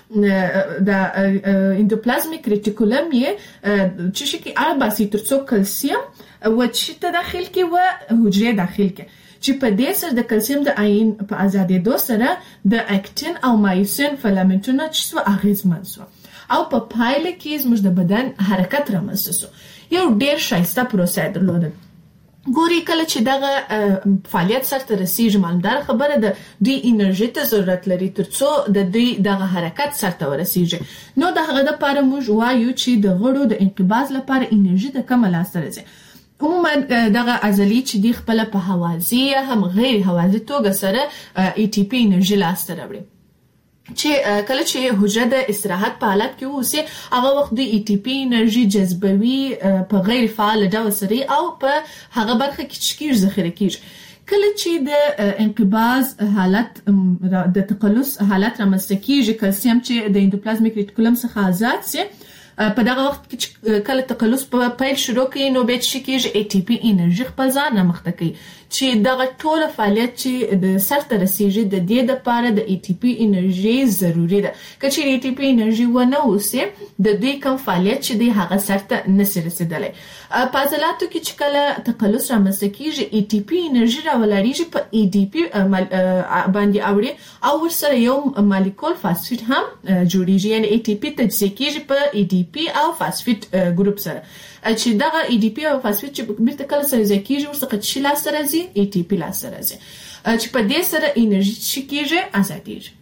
سو د اندوپلازمیک ریټیکولم یې چې کې ارباسي ترڅو کلسیم و چې ته داخل کې و حجره داخل کې چې په دې سره د کلسیم د آیون په ازادېدو سره د اکټین او مایوسین فلامنټونه چې سو اغیزمن سو او په پایله کې زموږ د بدن حرکت رامنځته سو یو ډیر شایسته پروسه درلوده ګوري کله چې دغه فعالیت سره رسیږي مالدار خبره ده د انرژي ته ضرورت لري ترڅو د دې دغه حرکت سره ورسیږي نو دغه د لپاره موږ وایو چې د غړو د انقباض لپاره انرژي د کم لاس راځي عموما دغه عضلې چې دی خپل په حوازی هم غیر حوازی توګه سره ای ټي پی انرژي لاس ته راوړي چې کله چې حجره د استراحت په حالت کې اوسي هغه وخت د ای ټي پی انرژي جذبوي په غیر فعال ډول سره او په هغه برخه کې چې ذخیره کیږي کله چې د انقباض حالت د تقلص حالت رامنځته کیږي کلسیم چې د اندوپلازمیک ریټیکولم څخه آزاد سي په دغه وخت کې کله تقلص په پیل شروع کوي نو به چې کېږي ای ټي پی انرژي خپل ځان مخته کوي چې دغه ټول فعالیت چې د سر ته رسیږي د دې لپاره د ای ټي پی انرژي ضروری ده کله ای ټي پی انرژي ونه اوسي د دې کوم فعالیت چې دی هغه سر ته نشي رسیدلی په عضلاتو کې چې کله تقلص رامنځته کېږي ای ټي پی انرژي راولړيږي په ای ډي پی باندې اوړي او ورسره یو مالیکول فاسفیټ هم جوړیږي یعنی ای ټي پی تجزیه کېږي په ای ډي پی او فاسفیټ ګروپ سره چې دغه ای ډي پی او فاسفیټ چې بیرته کله سره ځای کېږي ورڅخه چې لاس راځي ای ټي پی لاس راځي چې په دې سره انرژي چې کېږي ازادېږي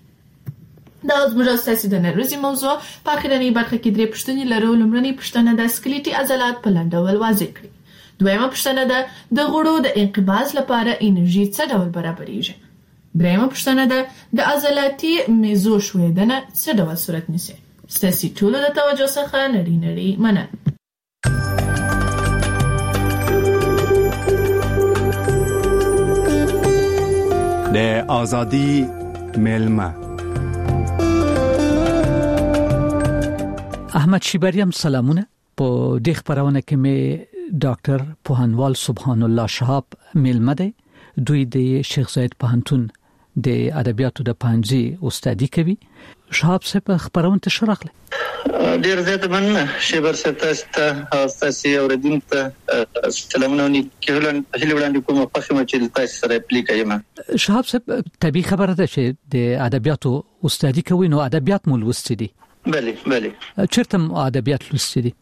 دا زموږ تاسو د نروزي موضوع په اخرنۍ برخه کې درې پوښتنې لرو لومړنۍ پوښتنه د سکلیټي عضلات په لنډول واضح کړئ دویمه پوښتنه ده د غړو د انقباض لپاره انرژي څه ډول برابرېږي دریمه پوښتنه ده د عضلاتي میزو ښویدنه څه ډول صورت نیسي ستاسو ټول د توجه څخه نړۍ مننه د آزادی ملما احمد شیبریم سلامونه په دې خبرونه کې مې ډاکټر پوهنوال سبحان الله شهاب ملما دی دوی د شیخ زاید پوهنتون د ادبیاتو د پنځه استادي کوي شهاب صاحب خبرونه ته شرحله ډیر زیات مننه شیبر ستاسو تاسو اوریدونکو سلامونه نیکهلن هله وړاندې کوم په خمه چې تاسو سره اپلیکایم شهاب صاحب طبيعي خبره ده چې د ادبیاتو استادي کوي نو ادبیات مول وستدي بله چیرته ادبیات لوستي دي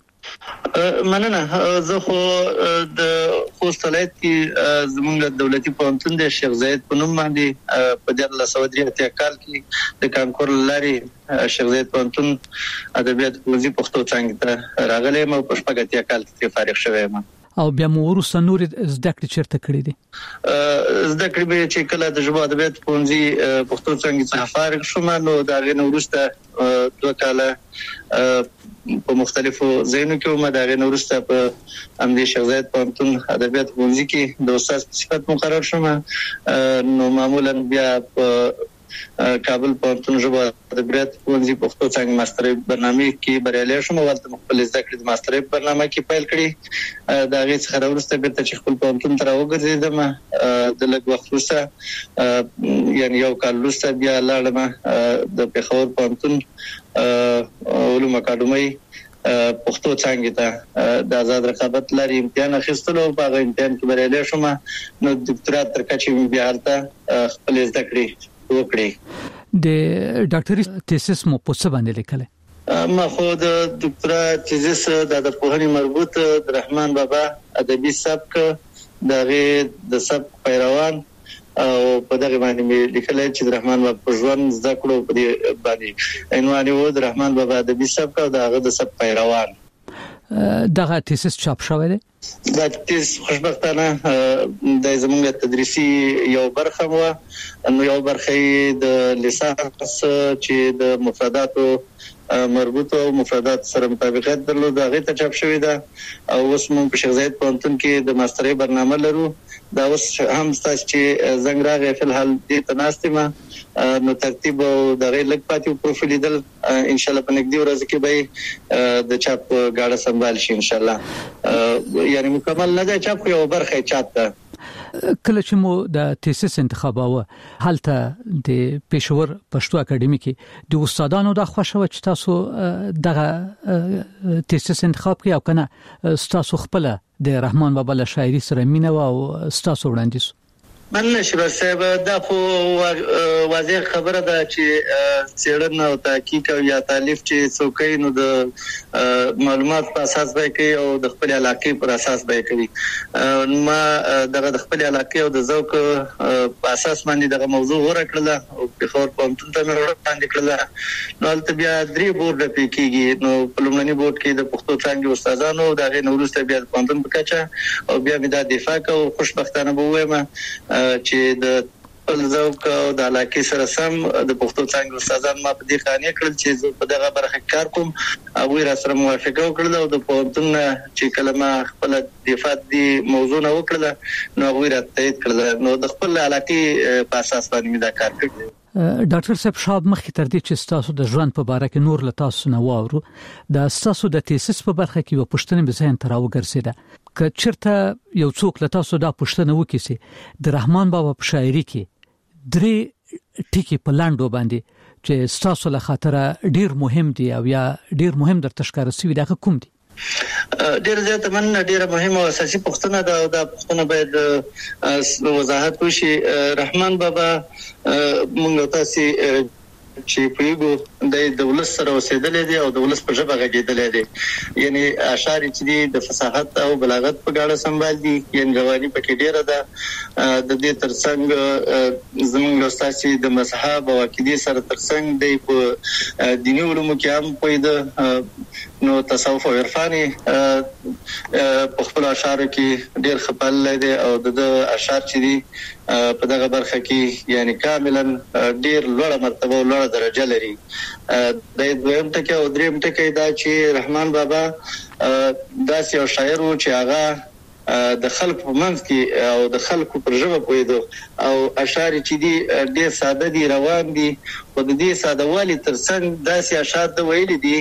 مننه زه خو د خوست ولایت کې زموږ دولتي پوهنتون د شیخ زاید په نوم باندې په 1983 کال کې د کانکور لارې شیخ زاید پوهنتون ادبیات پوزي پښتو څنګه ته راغلی مو په شپږ کال کې فارغ شوم او بیا مو ورسره نور زده کړې چیرته کړې دي زده کړې به چې کله د ژبه ادبیات پوزي پښتو څنګه څخه فارغ شوم نو دا غنه ورسته 2 کال په مختلفو ځایونو کې ومه دا غنه ورسته په امدې شیخ زاید پوهنتون ادبیات پوزي کې د استاد صفت مقرر شوم نو معمولا بیا په کابل پوهنتون ژبه ادبیات پوزي پښتو څنګه ماسترۍ برنامه کې بریالي شوم ولته خپل زده کړې د ماسترۍ برنامه کې پیل کړې دا غي څخه ورسته بیرته چې خپل پوهنتون تر وګرځیدم د لږ وخت وروسته یعنی یو کال وروسته بیا لاړم د پیښور پوهنتون علوم اکاډمي پښتو څنګه ته د آزاد رقابت لري امتحان اخیستلو په هغه امتحان کې بریالي شوم نو ډاکټرات تر کچې بیا هلته خپل زده کړې وکړي د ډاکټري تیسس مو په څه باندې لیکله ما خو د ډاکټرا تیزس د پوهنې مربوط د رحمان بابا ادبي سبک د سبک پیروان او په دغه باندې مې لیکل چې د رحمان بابا په ژوند زده کړو په دې باندې عنوان و د رحمان بابا ادبي سبک او دغه د سبک پیروان دغه تیسس چاپ شوی دی دا تیس خوشبختانه د زموږ تدریسي یو برخه و نو یو برخه د لیسانس چې د مفرداتو مربوطه او مفردات سره مطابقت درلود هغه ته چاپ شوی ده او اوس موږ په شیخ زاید پوهنتون کې د ماسترۍ برنامه لرو دا اوس هم تاسو چې زنګ راغی په حال دې تناستمه نو ترتیب او دغه لګ پاتې پروفایل دل ان شاء الله په نږدې ورځ کې به د چاپ غاړه سنبال شي ان شاء الله یعنی مکمل نه ده چاپ یو برخه چاپ ده کله چې مو د تیسیس انتخاباوه حالته د پېښور پښتو اکیډمي کې د استادانو د خوښه چې تاسو دغه تیسیس انتخاب کې او کنه تاسو خپل د رحمان بابا له شاعري سره مینه او تاسو وړاندیز مننه شبر صاحب دا خو واضح خبره ده چې څېړنه او تحقیق او یا تالیف چې څوکۍ نو د معلومات په اساس به کوي او د خپل علاقې پر اساس به کوي ما د خپل علاقې او د ذوق په اساس باندې دغه موضوع ورکړله او په خور پوهنتون ته وړاندې کړله نو تل بیا درې بورډ پکېږي نو په لومړني بورډ کې د پښتو څانګې استادانو دغه نورسته بیا پوهنتون په کچه او بیا مې دا دفاع کوم خوشبختانه به وایم چې د ذوق او د علاقې سره سم د پښتو څنګه استادان ما په دې قانع کړل چې په دغه برخه کار کوم او را سره موافقه وکړل او د پوهنتون چې کلمه خپل دفاع دی موضوع نه وکړل نو هغه را تایید کړل نو د خپل علاقې په اساس باندې دا کار کړل ډاکټر صاحب شاب مخکې تر دې چې تاسو د ژوند په اړه کې نور له تاسو نه واورو د تاسو د تیسیس په برخه کې یو پوښتنه به ذهن ته راوګرځیده که چیرته یو څوک له تاسو دا پوښتنه وکړي چې د رحمان بابا په شاعري کې درې ټکي په لاندو باندې چې تاسو له خاطره ډیر مهم دي او یا ډیر مهم درته ښکار شوی دا کوم دي ډیر زیات مننه ډیره مهمه او اساسي پوښتنه ده او دا پوښتنه باید وضاحت وشي رحمان بابا موږ تاسو چې پیګو د دولت سره اوسېدلې دي او دولت په ژبه غږېدلې دي یعنی اشعار چې دي د فصاحت او بلاغت په غاړه سمبال دي یعنی رواني پکې ډیره ده د دې ترڅنګ زموږ استاد د مذهب او عقیده سره ترڅنګ د په دیني علومو کې هم پوهیده نو تصوف او عرفاني په خپل اشعار کې ډیر خپل دي او د اشعار چې دي په دغه برخه کې یعنی کاملا ډیر لوړه مرتبه او لوړه درجه لري د دویم ټکی او دریم ټکی دا چې رحمان بابا داسې یو شاعر و چې هغه د خلکو په منځ کې او د خلکو پر ژبه پوهیدو او اشعار چې دي ډیر ساده دي روان دي او د دې ساده والي ترڅنګ داسې اشعار د ویلي دي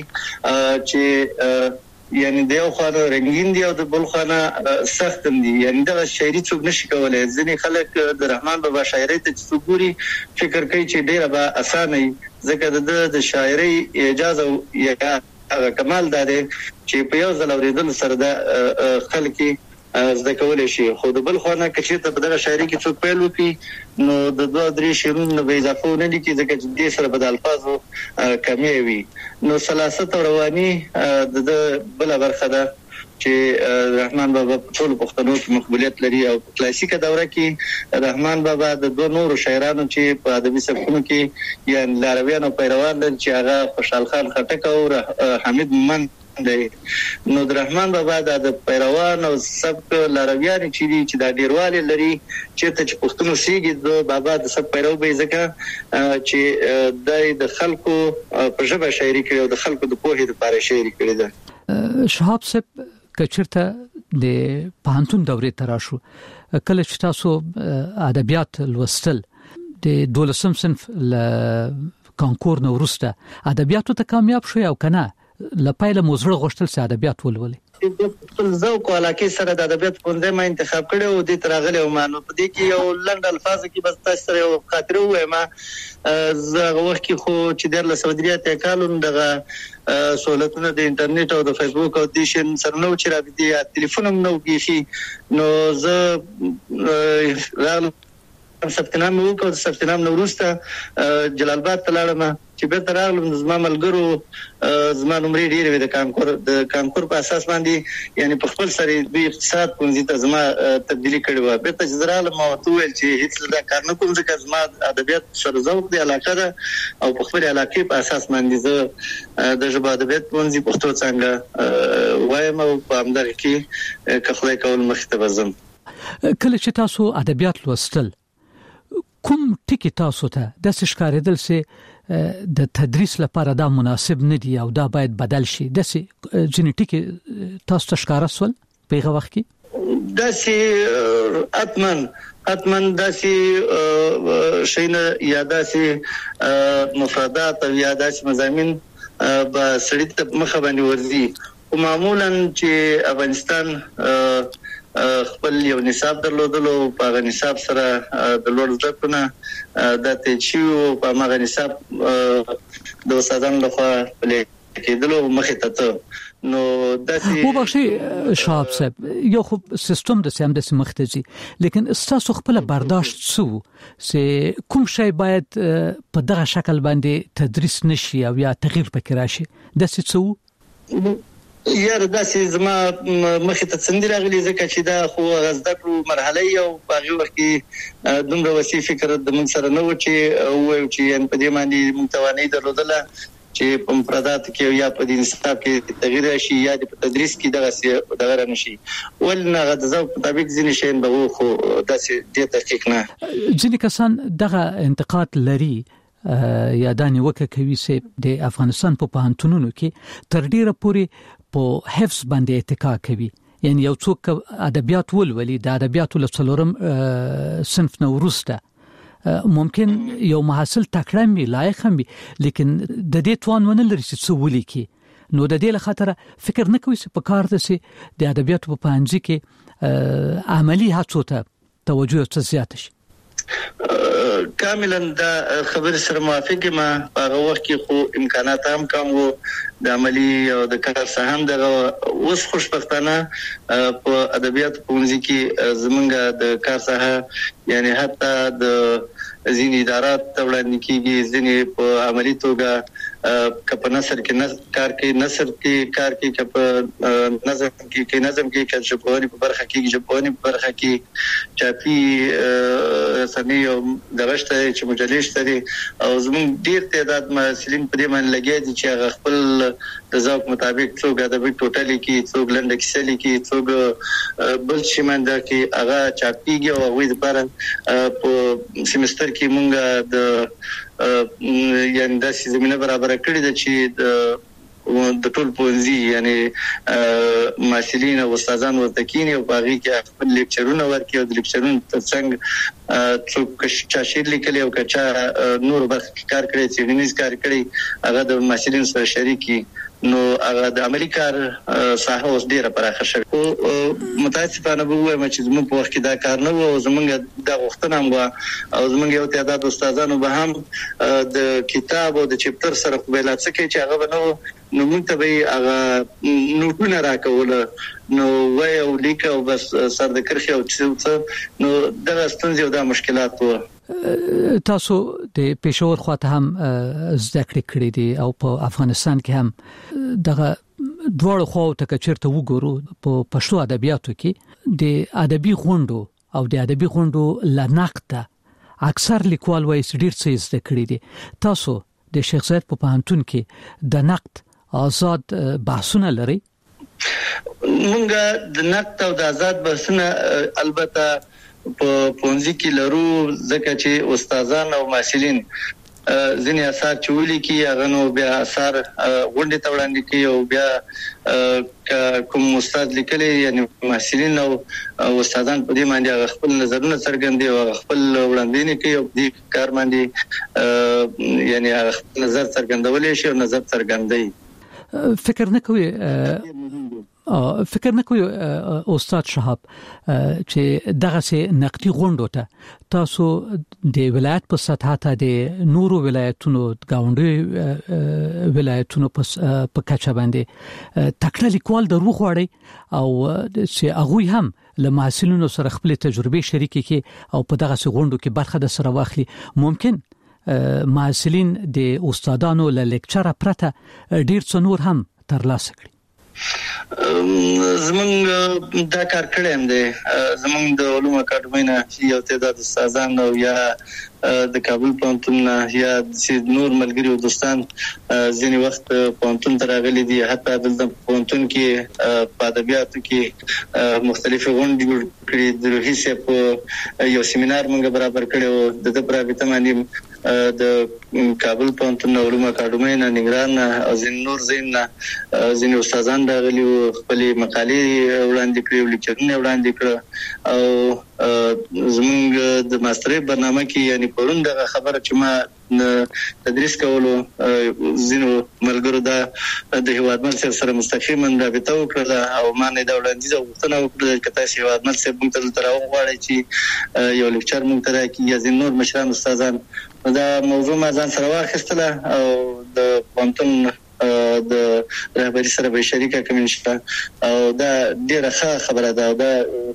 چې یعنی د یو خانه رنگین دی او د بل خانه سخت دی یعنی دا شاعري څوک نشي کولای ځینې خلک د رحمان بابا شاعري ته څوګوري فکر کوي چې ډیره به اسانه ځکه د شاعري اجازه یا کمال ده چې په یو ځل اوریدل سره د خلک زده کولای شي خو د بل خانه کې چې په دغه شاعري کې څوک پیل وکړي نو د دوه درې شعرونو به اضافه نه لیکي ځکه چې د سره بدل الفاظو کمی وي نو سلاست او رواني د بل برخه ده چې رحمان بابا په ټول پښتنو کې مقبولیت لري او په کلاسیکه دوره کې رحمان بابا د دوه نورو شاعرانو چې په ادبي سبکونو کې یا لارویانو پیروان دي چې هغه خوشحال خان خټک او حمید مومند دی نو د رحمان بابا د پیروان او سبک لارویان چې د ډیرواله لري چې پښتون سیږي د بابا د سب پیرو به ځکه چې د خلکو په ژبه شاعري کوي او د خلکو د پوهې لپاره شاعري کوي ده شهاب صاحب کچرته د پوهنتون دورې تراشو کله چې تاسو ادبیات لوستل د 12 صنف ل کانکور نو ورسته ادبیاتو ته کامیاب شوی او کنه لپاره موضوع غوښتل چې ادبیات ولولي خپل ذوق او علاقې سره د ادبیات پوهنځي ما انتخاب کړی او د ترغلې او مانو په دې کې یو لنډ الفاظ کې بس تاسو سره یو خاطره وایم زه وخت کې خو چې د لسودریات کالون دغه سہولتونه د انټرنیټ او د فیسبوک او د شین سره نو چې راځي یا ټلیفون نو کیږي نو زه سپتنام وکړ سپتنام نورسته جلال آباد ته لاړم چې به ترغلم زما ملګرو زما نمرې ډېرې د کانکور په اساس باندې یعنی په خپل سره د اقتصاد پونځي ته زما تبدیلی کړې و به تجربه ما ویل چې هیڅ دا کار نه کوم ځکه زما ادبیات سره ذوق دی علاقه ده او په خپل علاقې په اساس باندې زه د ژبه ادبیات پونځي پښتو څنګه وایم او په همدغه کې که خدای کول مخ ته وزم کله چې تاسو ادبیات لوستل کوم ټکی تاسو ته د ښکارېدل سي د تدریس لپاره دا مناسب نه دی او دا باید بدل شي د سي ځینې ټکی تاسو ته ښکارا سول په هغه وخت کې دا سي اتمن دا سي شینه یاده سي مفردات او یاده سي مضامین با سړی ته مخه باندې ورځي معمولا چې افغانستان خپل یو نصاب درلودلو په نصاب سره د لوړ زده کړو د تچیو په مغه نصاب د استادانو لخوا لیکلو مخه ته نو داسې او بخشي شاب صاحب یو خو سیستم د سم د مختزي لیکن استاسو خپل برداشت سو سه کوم شی باید په دغه شکل باندې تدریس نشي او یا تغییر پکې راشي د څه یاره داسې زما مخه ته څنګه راغلی ځکه چې دا خو غزده کړو مرحله یو په هغه وخت کې دومره وسیع فکر د من سره نه و چې وایو چې په دې باندې متواني درلودله چې په مفردات کې یا په دې نصاب کې تغییر شي یا په تدریس کې دغه نشي ولنه غزه په طبيق ځینې شین به خو داسې د تحقیق نه ځینې کسان دغه انتقاد لري یا دانی وکه کوي چې د افغانستان په پوهنتونونو کې تر ډیره پورې په حفظ باندې اتکا کوي یعنی یو څوک ادبیات ولولي د ادبیاتو لڅلورم صنف نو ورسته ممکن یو محصل تکړه وي لایق وي لیکن د دې توان ونه لري چې څه ولیکي نو د دې لخاطر فکر نه کوي چې په کار د سي د ادبیاتو په پنځه کې عملی هڅو ته توجه زیات شي کاملا دا خبر سره موافق ما هغه وخت کې خو امکانات هم کم وو د عملی او د کار سهم دغه اوس خوشبختانه په ادبیات پونځي کې زمونږ د کار سره یعنی حتی د ځینې ادارات تولانې کېږي ځینې په عملی توګه کپ نثر کې کار کې کپ نظم کې کله ژبونی په برخه کې ژبونی په برخه کې چاپی سمي او درشته چې مجلې شته او زموږ ډیر تعداد مسلمان په دې باندې لګي دي چې خپل د ذوق مطابق څوک ادبي ټوټالي کې څوک لنډ کیسه لیکي څوک بل شي منده کې هغه چاپیږي او وې لپاره په سیمستر کې مونږه د یعنی د زمينه برابر کړی د چې د ټول پونځي یعنی مسلمان او استادان ورته کینی او باغی کې خپل لیکچرونه ورکړي او د لیکچرونو ترڅنګ څوک چې شعر لیکلی او کچا نور برخه کار کوي چې نيز کار کوي هغه د مسلمان سره شریکي نو هغه د عملی کار ساحه اوس ډیره پراخه شوه او متاسفانه به وایم چې زموږ په وخت کې دا کار نه و او زموږ د غوښتنه هم او زموږ یو تعداد استادانو به هم د کتاب او د چپټر سره خپل څه کې چې هغه نو موږ ته به هغه نوټونه راکوله نو وای او لیکه او بس سر د کرخي او څه نو دغه ستونزې او د مشکلات وو تاسو د پېښور خواته هم زده کړې دي او په افغانستان کې هم دغه دوړ خو ته چیرته وګورو په پښتو ادبیاتو کې د ادبي غونډو او د ادبي غونډو لنقطه اکثر لیکوال وایي ډیر څه زده کړې دي تاسو د شیخ زاید په پوهنتون کې د نقد آزاد بحثونه لري مونږه د نقد او د آزاد بحثونه البته په پونځي کې لرو ځکه چې استادان او مسلمان ځینې اثار چولي کې هغه نو بیا اثار غونډه توړاندې کوي او بیا کوم استاد لیکلي یعنی مسلمان او استادان په دې باندې خپل نظرونه څرګندوي او خپل وړاندې کوي او دې کار باندې یعنی نظر څرګندول شي او نظر څرګندوي فکر نه کوي استاد شهاب چې دغه سي نقدي غونډو ته تاسو د ولایت په سطح ته د نورو ولایتونو گاونډي ولایتونو په کچه باندې تکړه لیکوال درو غواړي او چې هغه هم له محصلینو سره خپل تجربه شریکي کی او په دغه سي غونډو کې برخه د سره واخلي ممکن محصلین د استادانو له لیکچر پرته ډیر څه نور هم ترلاسه کړي زمونږ دا کار کړم دی زمونږ د علوم اکاډمۍ نه یو تعداد استادان او یا د کابل پوهنتون نه یا نور ملګري او دوستان ځینې وخت پوهنتون ته راغلي دي حتی دلته پوهنتون کې په ادبیاتو کې مختلفې غونډې جوړ کړې د روحي صاحب یو سیمینار موږ برابر کړو د پرابطه باندې د کابل پوهنتون علوم اکاډمۍ نه نګران او نور زین ځینې استادان راغلي او خپل مقالې وړاندې کړې او لیکچرونه وړاندې کړې او زموږ د ماسترۍ برنامه کې یعنی پرون دغه خبره چې ما تدریس کولو زینو ملګرو دا د هیوادمل سره مستقیما رابطه وکړه او ما نه دا وړاندیز غوښتنه وکړه چې تاسو هیوادمل سره موږ ته راوغواړئ چې یو لیکچر موږ ته راکړي یا نور مشران استادان دا موضوع ما ځان سره واخیستله او د پوهنتون د رهبری سره به شریکه کوم او دا ډیره ښه خبره ده دا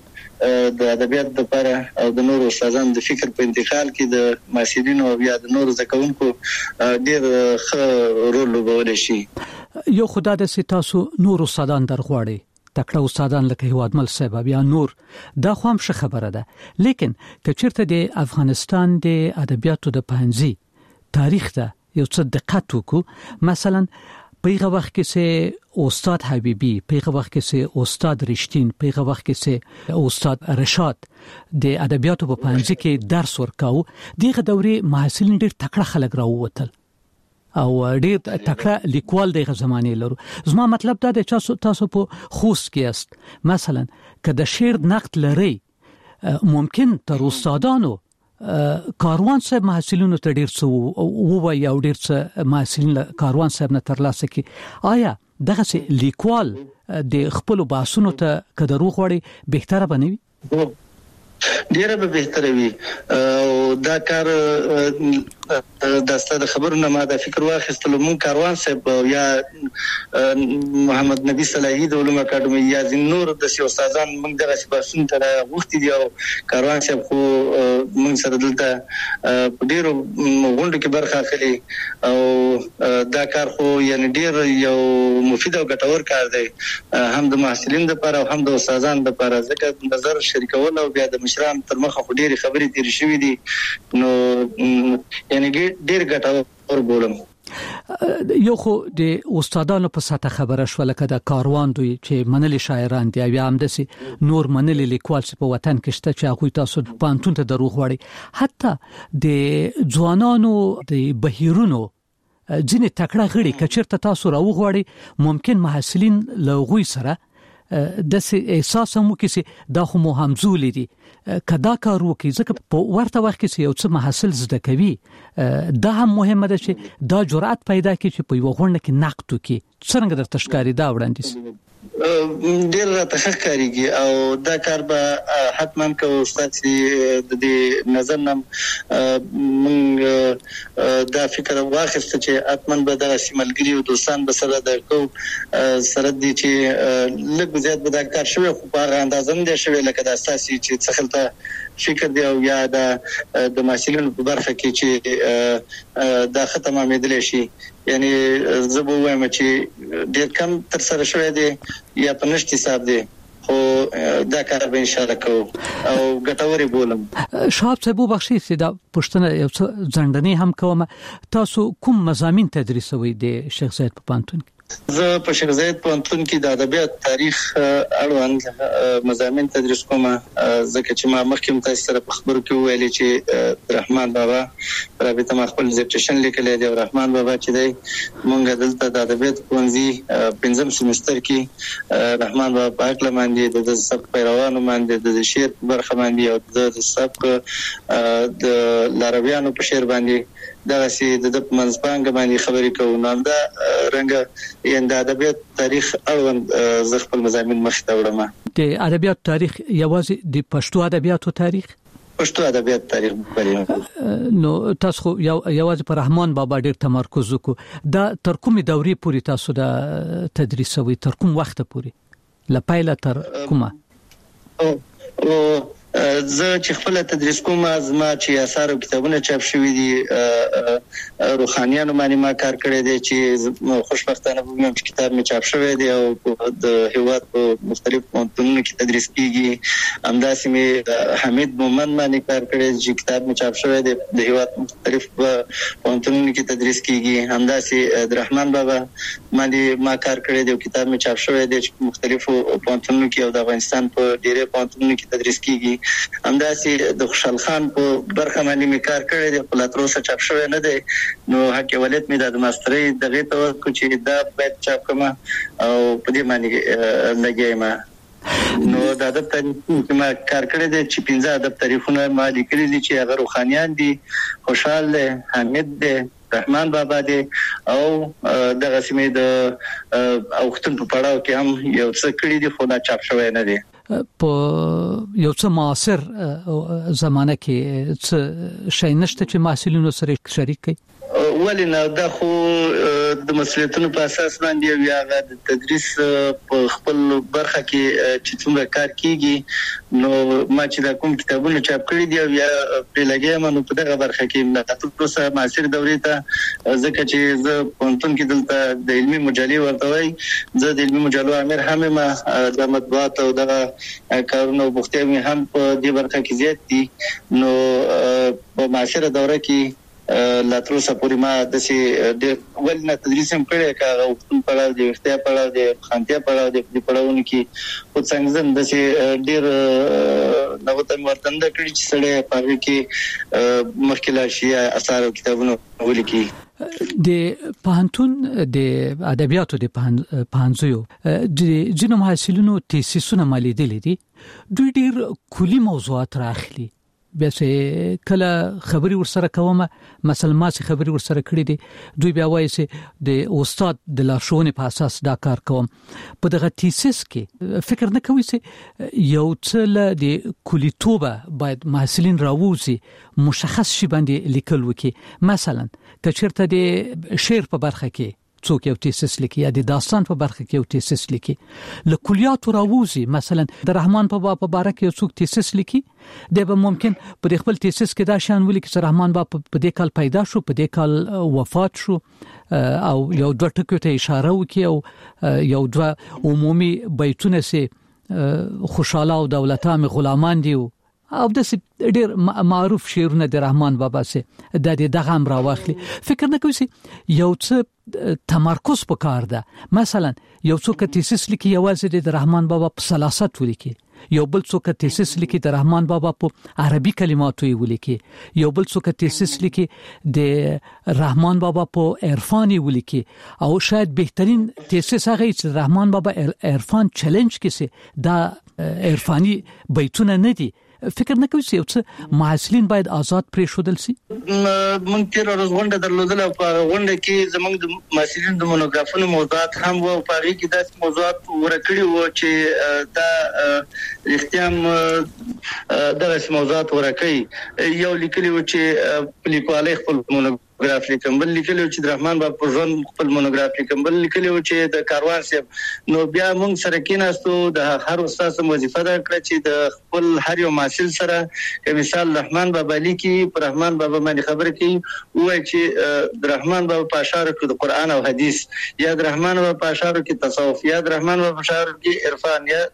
د ادبیات لپاره او د نورو استادانو د فکر په انتقال کې د محصلینو او یا د نورو زکونکو ډیر ښه رول لوبولی شي. یو خدای د تاسو نور استادان درغواړي تکړه استادان لکه هیوادمل صاحب یا نور دا خو هم ښه خبره ده لیکن کچرته د افغانستان د ادبیاتو د پنځي تاریخ ته یو څه دقت وکړو مثلا پیغه وخت کې سه استاد حبیبی پیغه وخت کې سه استاد رښتین پیغه وخت کې سه استاد رشاد د ادبیاتو په پنځه کې درس ورکاو دغه دورې محصلین ډېر تکړه خلک راووتل او ډېر تکړه لیکوال دغه زمانه لرو زما مطلب دا د تاسو په خوست کې است مثلا کله شعر نقد لري ممکن تر استادانو کاروان صاحب محصلینو ته ډیر څه او یو ډیر څه محصلین کاروان صاحب نه ترلاسه کی آیا دغه لیکوال د خپل باسونو ته کدرو غوړي بهتره بنوي ډیره به بهتره وي او دا کار د ستاسو خبرونه ما د فکر واخیستلو مون کاروان صاحب یا محمد نبی صلاحی د علوم اکاډمۍ یا نور د استادان موږ دغه سپاسون ته وخت دی او کاروان صاحب خو موږ سره دلته ډیرو غونډو کې برخه اخلي او دا کار خو یعنی ډیر یو مفید او ګټور کار دی هم د محصلین لپاره او هم د استادانو لپاره ځکه نظر شریکول او بیا د مشران تر مخه خو ډیره خبرې تیر شوې دي نو یعنی ډیر ګټور بولم یو خو د استادانو په ساته خبره شو لکه د کاروان دوی چې منلي شاعران دي یا هم دسي نور منلي لیکوال په وطن کې شته چې هغه تاسو پانتون ته دروغ وړي حتی د ځوانانو د بهیرونو ځینې تکړه غړي کچرته تاسو راوغواړي ممکن محصلین لغوي سره د احساس مو کې دا خو مو همزول دي کدا کار وکي ځکه په ورته وخت کې یو څه محصل زده کوي دا هم مهمه ده چې دا جرأت پیدا کړي چې په یو غونډه کې نقد وکړي څنګه د تشکاری دا وړاندیز ډیر راته ښکاریږي او دا کار به حتما کوو استاد چې د دې نظر نم موږ دا فکر واخیست چې حتما به د سیملګری او دوستان به سره د کو سره دي چې لږ زیات به دا کار شوی خو په اندازه نه شوی لکه د اساسي چې څخلته فکر دی او یا د محصلینو په برخه کې چې دا ختمه مېدل شي یعنی زه به وایم چې ډېر کم تر سره شوی دی یا په نشټ حساب دی خو دا کار به ان شاء الله کوو او ګټوري بولم شاب صاحب بخشي چې دا پښتنه یو ځندنی هم کوم تاسو کوم مضامین تدریسوي د شیخ زاید په پانتون زه په شیخ زاید پوهنتون کې د ادبیات تاریخ اړوند مضامین تدریس کوم ځکه چې ما مخکې تاسو سره په خبرو کې ویلي چې رحمان بابا رابطه ما خپل ډیزرټیشن لیکلی دی رحمان بابا چې دی مونږ دلته د ادبیات پوهنځي پنځم سیمستر کې رحمان بابا په اړه باندې د سبق پیروانو باندې د شعر برخه باندې او د سبق د لارویانو په شعر باندې دا سي د منځپانګ باندې خبرې کوو نو دا رنګ یند ادبیات تاریخ اړوند ز خپل مضامین مخ ته وړم د ادبیات تاریخ یوازې د پښتو ادبیاتو تاریخ نو تاسو یوازې پر رحمان بابا ډیر تمرکز وکړو دا تر کومه دورې پورې تاسو د تدریسوي تر کوم وخت پورې لپاره تر کومه زه چې خپل تدریس کوم زما چې آثار او کتابونه چاپ شوي دي روحانيانو باندې ما کار کړی دی چې خوشبختانه وګورم چې کتاب می چاپ شوی دی او د هیواد په مختلفو پوهنتونونو کې تدریس کیږي. همداسې می حمید مومن باندې کار کړی چې کتاب می چاپ شوی دی د هیواد مختلفو پوهنتونونو کې تدریس کیږي. همداسې عبدالرحمن بابا باندې ما کار کړی دی او کتاب می چاپ شوی دی چې مختلفو پوهنتونونو کې او د افغانستان په ډیره پوهنتونونو کې تدریس کیږي. همداسې د خوشحال خان په برخه باندې می کار کړی دی خو لا تر اوسه چاپ شوی نه دی. نو حق ولایت می د ماسترۍ دغه ته چې دا باید چاپ کړم او په دې باندې لګیم. نو د ادب تاریخ کې ما کار کړی دی چې 15 ادب تاریخونه ما لیکلي دي چې هغه روحانيان دي، خوشحال دی، حمید دی، رحمان بابا دی او دغه سیمې د اوختن په پړاو کې هم یو څه کړی دي خو دا چاپ شوی نه دی. په یو څه معاصر زمانه کې څه شي نشته چې محصلینو سره شریک کړي؟ ولې نه، دا خو د مسؤلیتونو په اساس باندې یا د تدریس په خپل برخه کې چې څومره کار کیږي نو ما چې دا کوم کتابونه چاپ کړی دي یا په لګیا نو په دغه برخه کې د تاسو سره معاصر دورې ته ځکه چې زه پونتون کې دلته د علمي مجلې ورته وای، زه د علمي مجلو امیر هم ما د مطبوعات او د کارونو بوختي هم په دې برخه کې زیات دي. نو په معاصر دوره کې لا تر اوسه پورې ما د سي ولنه تدریس هم کړی کاغه او په اړه د اختیار په اړه د خانتیا په اړه د پړاوونو کې او څنګه زم د سي ډیر نوته مرتنده کړی چې سړی په کې مخکله شي اثار او کتابونه ولیکي. د پوهنتون د ادبیاتو د پوهنځیو د جنو محصلینو تیسیسونه مالیدل دي، دوی ډیر کلی موضوعات راخلي. بیا چې کله خبري ورسره کوم مثلا ما چې خبري ورسره کړې دي دوی بیا وایي چې د استاد د لارښوونې په اساس دا کار کوم. په دغه تیسیس کې فکر نه کوي چې یو څه د کلیتوبه باید محصلین راووزي مشخص شي باندې لیکل وکي. مثلا کچرته د شعر په برخه کې څوک یو تیسیس لیکي یا د داستان په برخه کې یو تیسیس لیکي، له کلیات راووزي. مثلا د رحمان بابا په باره کې څوک تیسیس لیکي د به ممکن په خپل تیسیس کې دا شان ولیکي چې رحمان بابا په دې کال پیدا شو، په دې کال وفات شو او یو دوه ټکو ته اشاره وکي او یو دوه عمومي بیتونه سي خوشاله او دولتام غلامان دي او د ډیر معروف شعرونه د رحمان بابا سه د دغه هم راوخلي. فکر نه کوي یو څه تمرکز پکار ده. مثلا یو څوک تیسیس لیکي یوازې د رحمان بابا په سلاست ولیکي، یو بل څوک تیسیس لیکي د رحمان بابا په عربي کلماتو ولیکي، یو بل څوک تیسیس لیکي د رحمان بابا په عرفان ولیکي او شاید بهترین تیسیس هغه چې رحمان بابا عرفان چیلنج کیسه دا عرفانی بیتونه نه دي. فکر نه کوي چې محصلین باید آزاد پرې شودل سي؟ مونږ تیر ورځ غونډه درلودل او په غونډه کې زموږ د محصلین د مونوګرافونو موضوعات هم وو، په هغه کې داسې موضوعات ورکړي وو چې دا اختیام دغه موضوعات ورکړي. یو لیکلي و چې لیکوالۍ خپل مونوګراف لیکم، بل لیکلي و چې د رحمان بابا پر ژوند خپل مونوګراف لیکم، بل لیکلي و چې د کاروان صاحب. نو بیا مونږ سره کېناستو، د هر استاد وظیفه ده کړه چې د خپل هر یو محصل سره که مثال رحمان بابا لیکي پر رحمان بابا باندې خبرې کوي وایي چې د رحمان بابا په اشعارو کې د قرآن او حدیث یا د رحمان بابا په اشعارو کې تصوف یا د رحمان بابا په اشعارو کې عرفان یا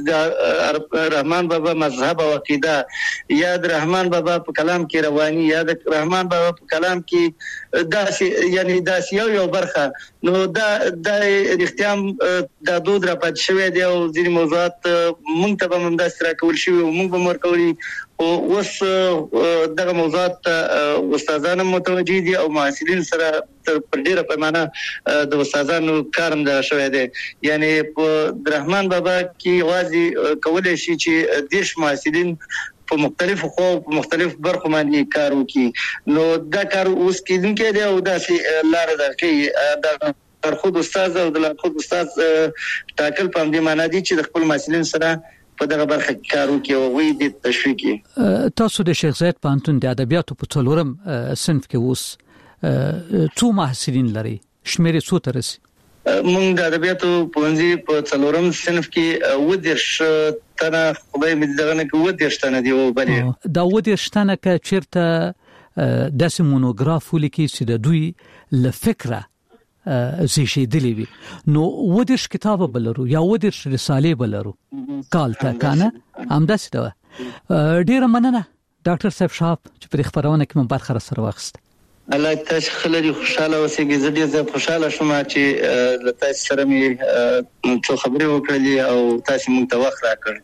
د رحمان بابا مذهب او عقیده یا د رحمان بابا په کلام کې رواني یا د رحمان بابا په کلام کې داسې یعنی داسې یو برخه. نو دا اختیام د دود را پات شوی دی او ځینې موضوعات مونږ ته به منداستره کول شي او مونږ به مرکولي او اوس دغه موضوعات استادانو متوجي دي او محصلین سره پر ډیره پیمانه د استادانو کارم دا شوی دی. یعنی په رحمان بابا کې واځي کولای شي چې دیش محصلین په مختلفو خو په مختلف برخو باندې کار وکړي. نو دا کار اوس کېدونکې دی او داسې لار ده چې دا تر خود استاد او د خود استاد ټاکل په دې معنی دي چې د خپل محصلین سره په دغه برخه کې کار وکړي او وی د تشویق. تاسو د شیخ زاید پوهنتون د ادبیاتو په څلورم صنف کې اوس څو محصلین لري؟ شمیرې څو ته رسي؟ مونږ د ادبیاتو پوهنځي په څلورم صنف کې 10 تنه خدای مې دغه نه کوو 10 تنه دی او بلې دا و 10 تنه ک چیرته داسې مونوګراف ولیکي چې د دوی ل فکره زیشیدلی وي نو و 10 کتاب بلرو یا و 10 رساله بلرو کالته کنه همداسې دا ډیره مننه ډاکټر صاحب شاپ چې په خبرونه کې من برخه سره واخست الله تاسو خلک خوشاله اوسئ زه ډیر خوشاله شوم چې تاسو سره مې څو خبرې وکړې او تاسو موږ ته وخت راکړ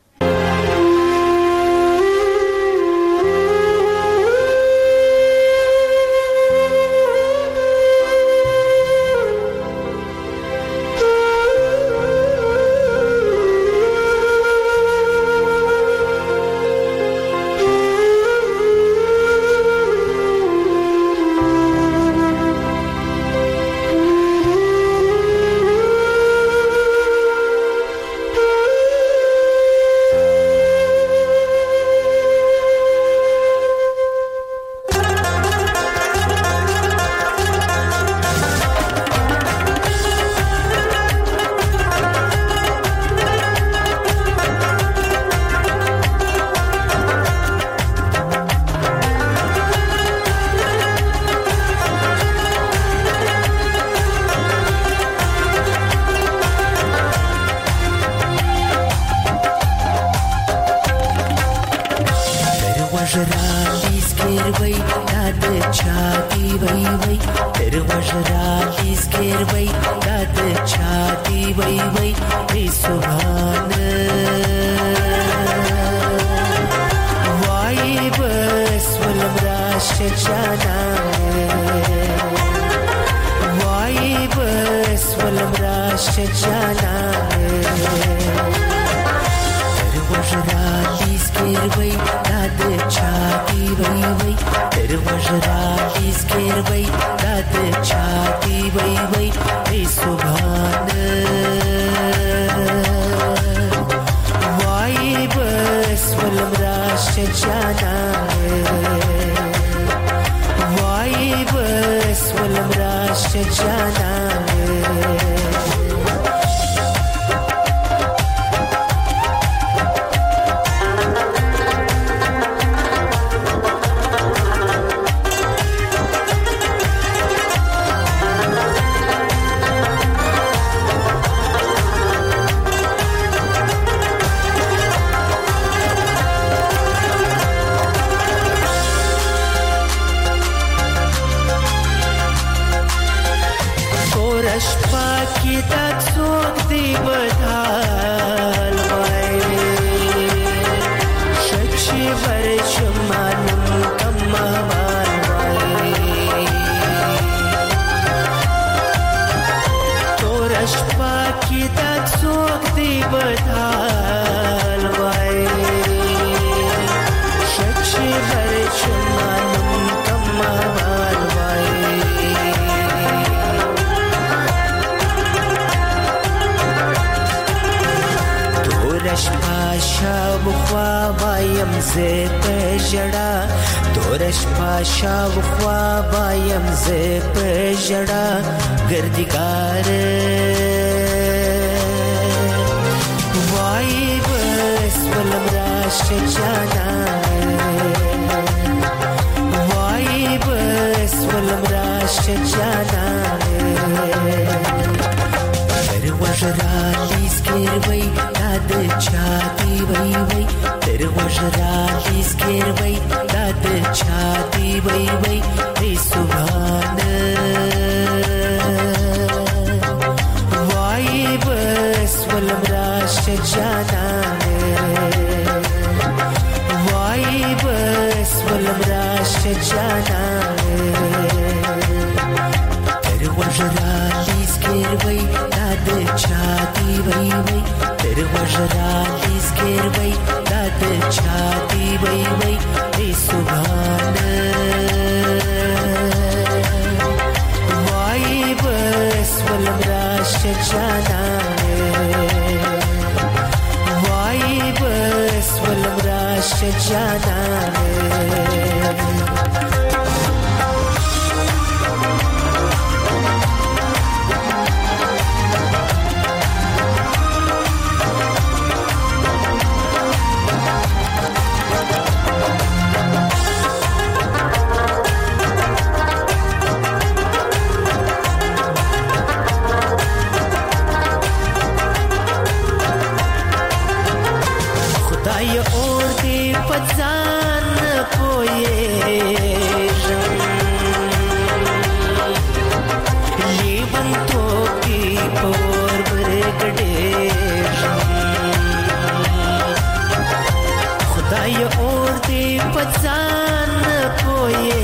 पचान पोए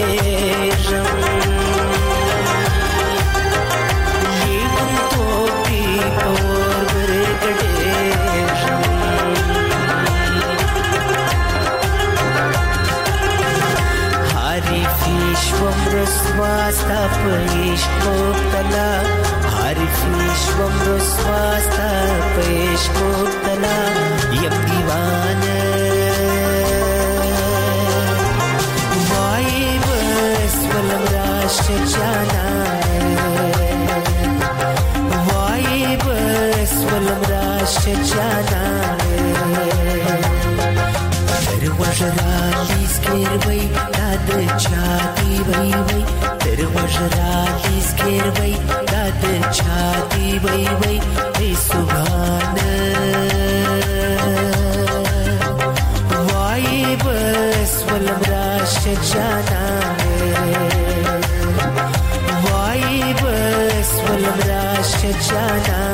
Swasta Peshmutala Harifishwam Swasta Peshmutala Yam Divana Vaibas Valam Rashchana Vaibas Valam Rashchana Tervajrali skirvai Dad chati vai vai Tervajrali skirvai Dad chati vai vai Hey Subhana Vaibas valam rashchana Vaibas valam rashchana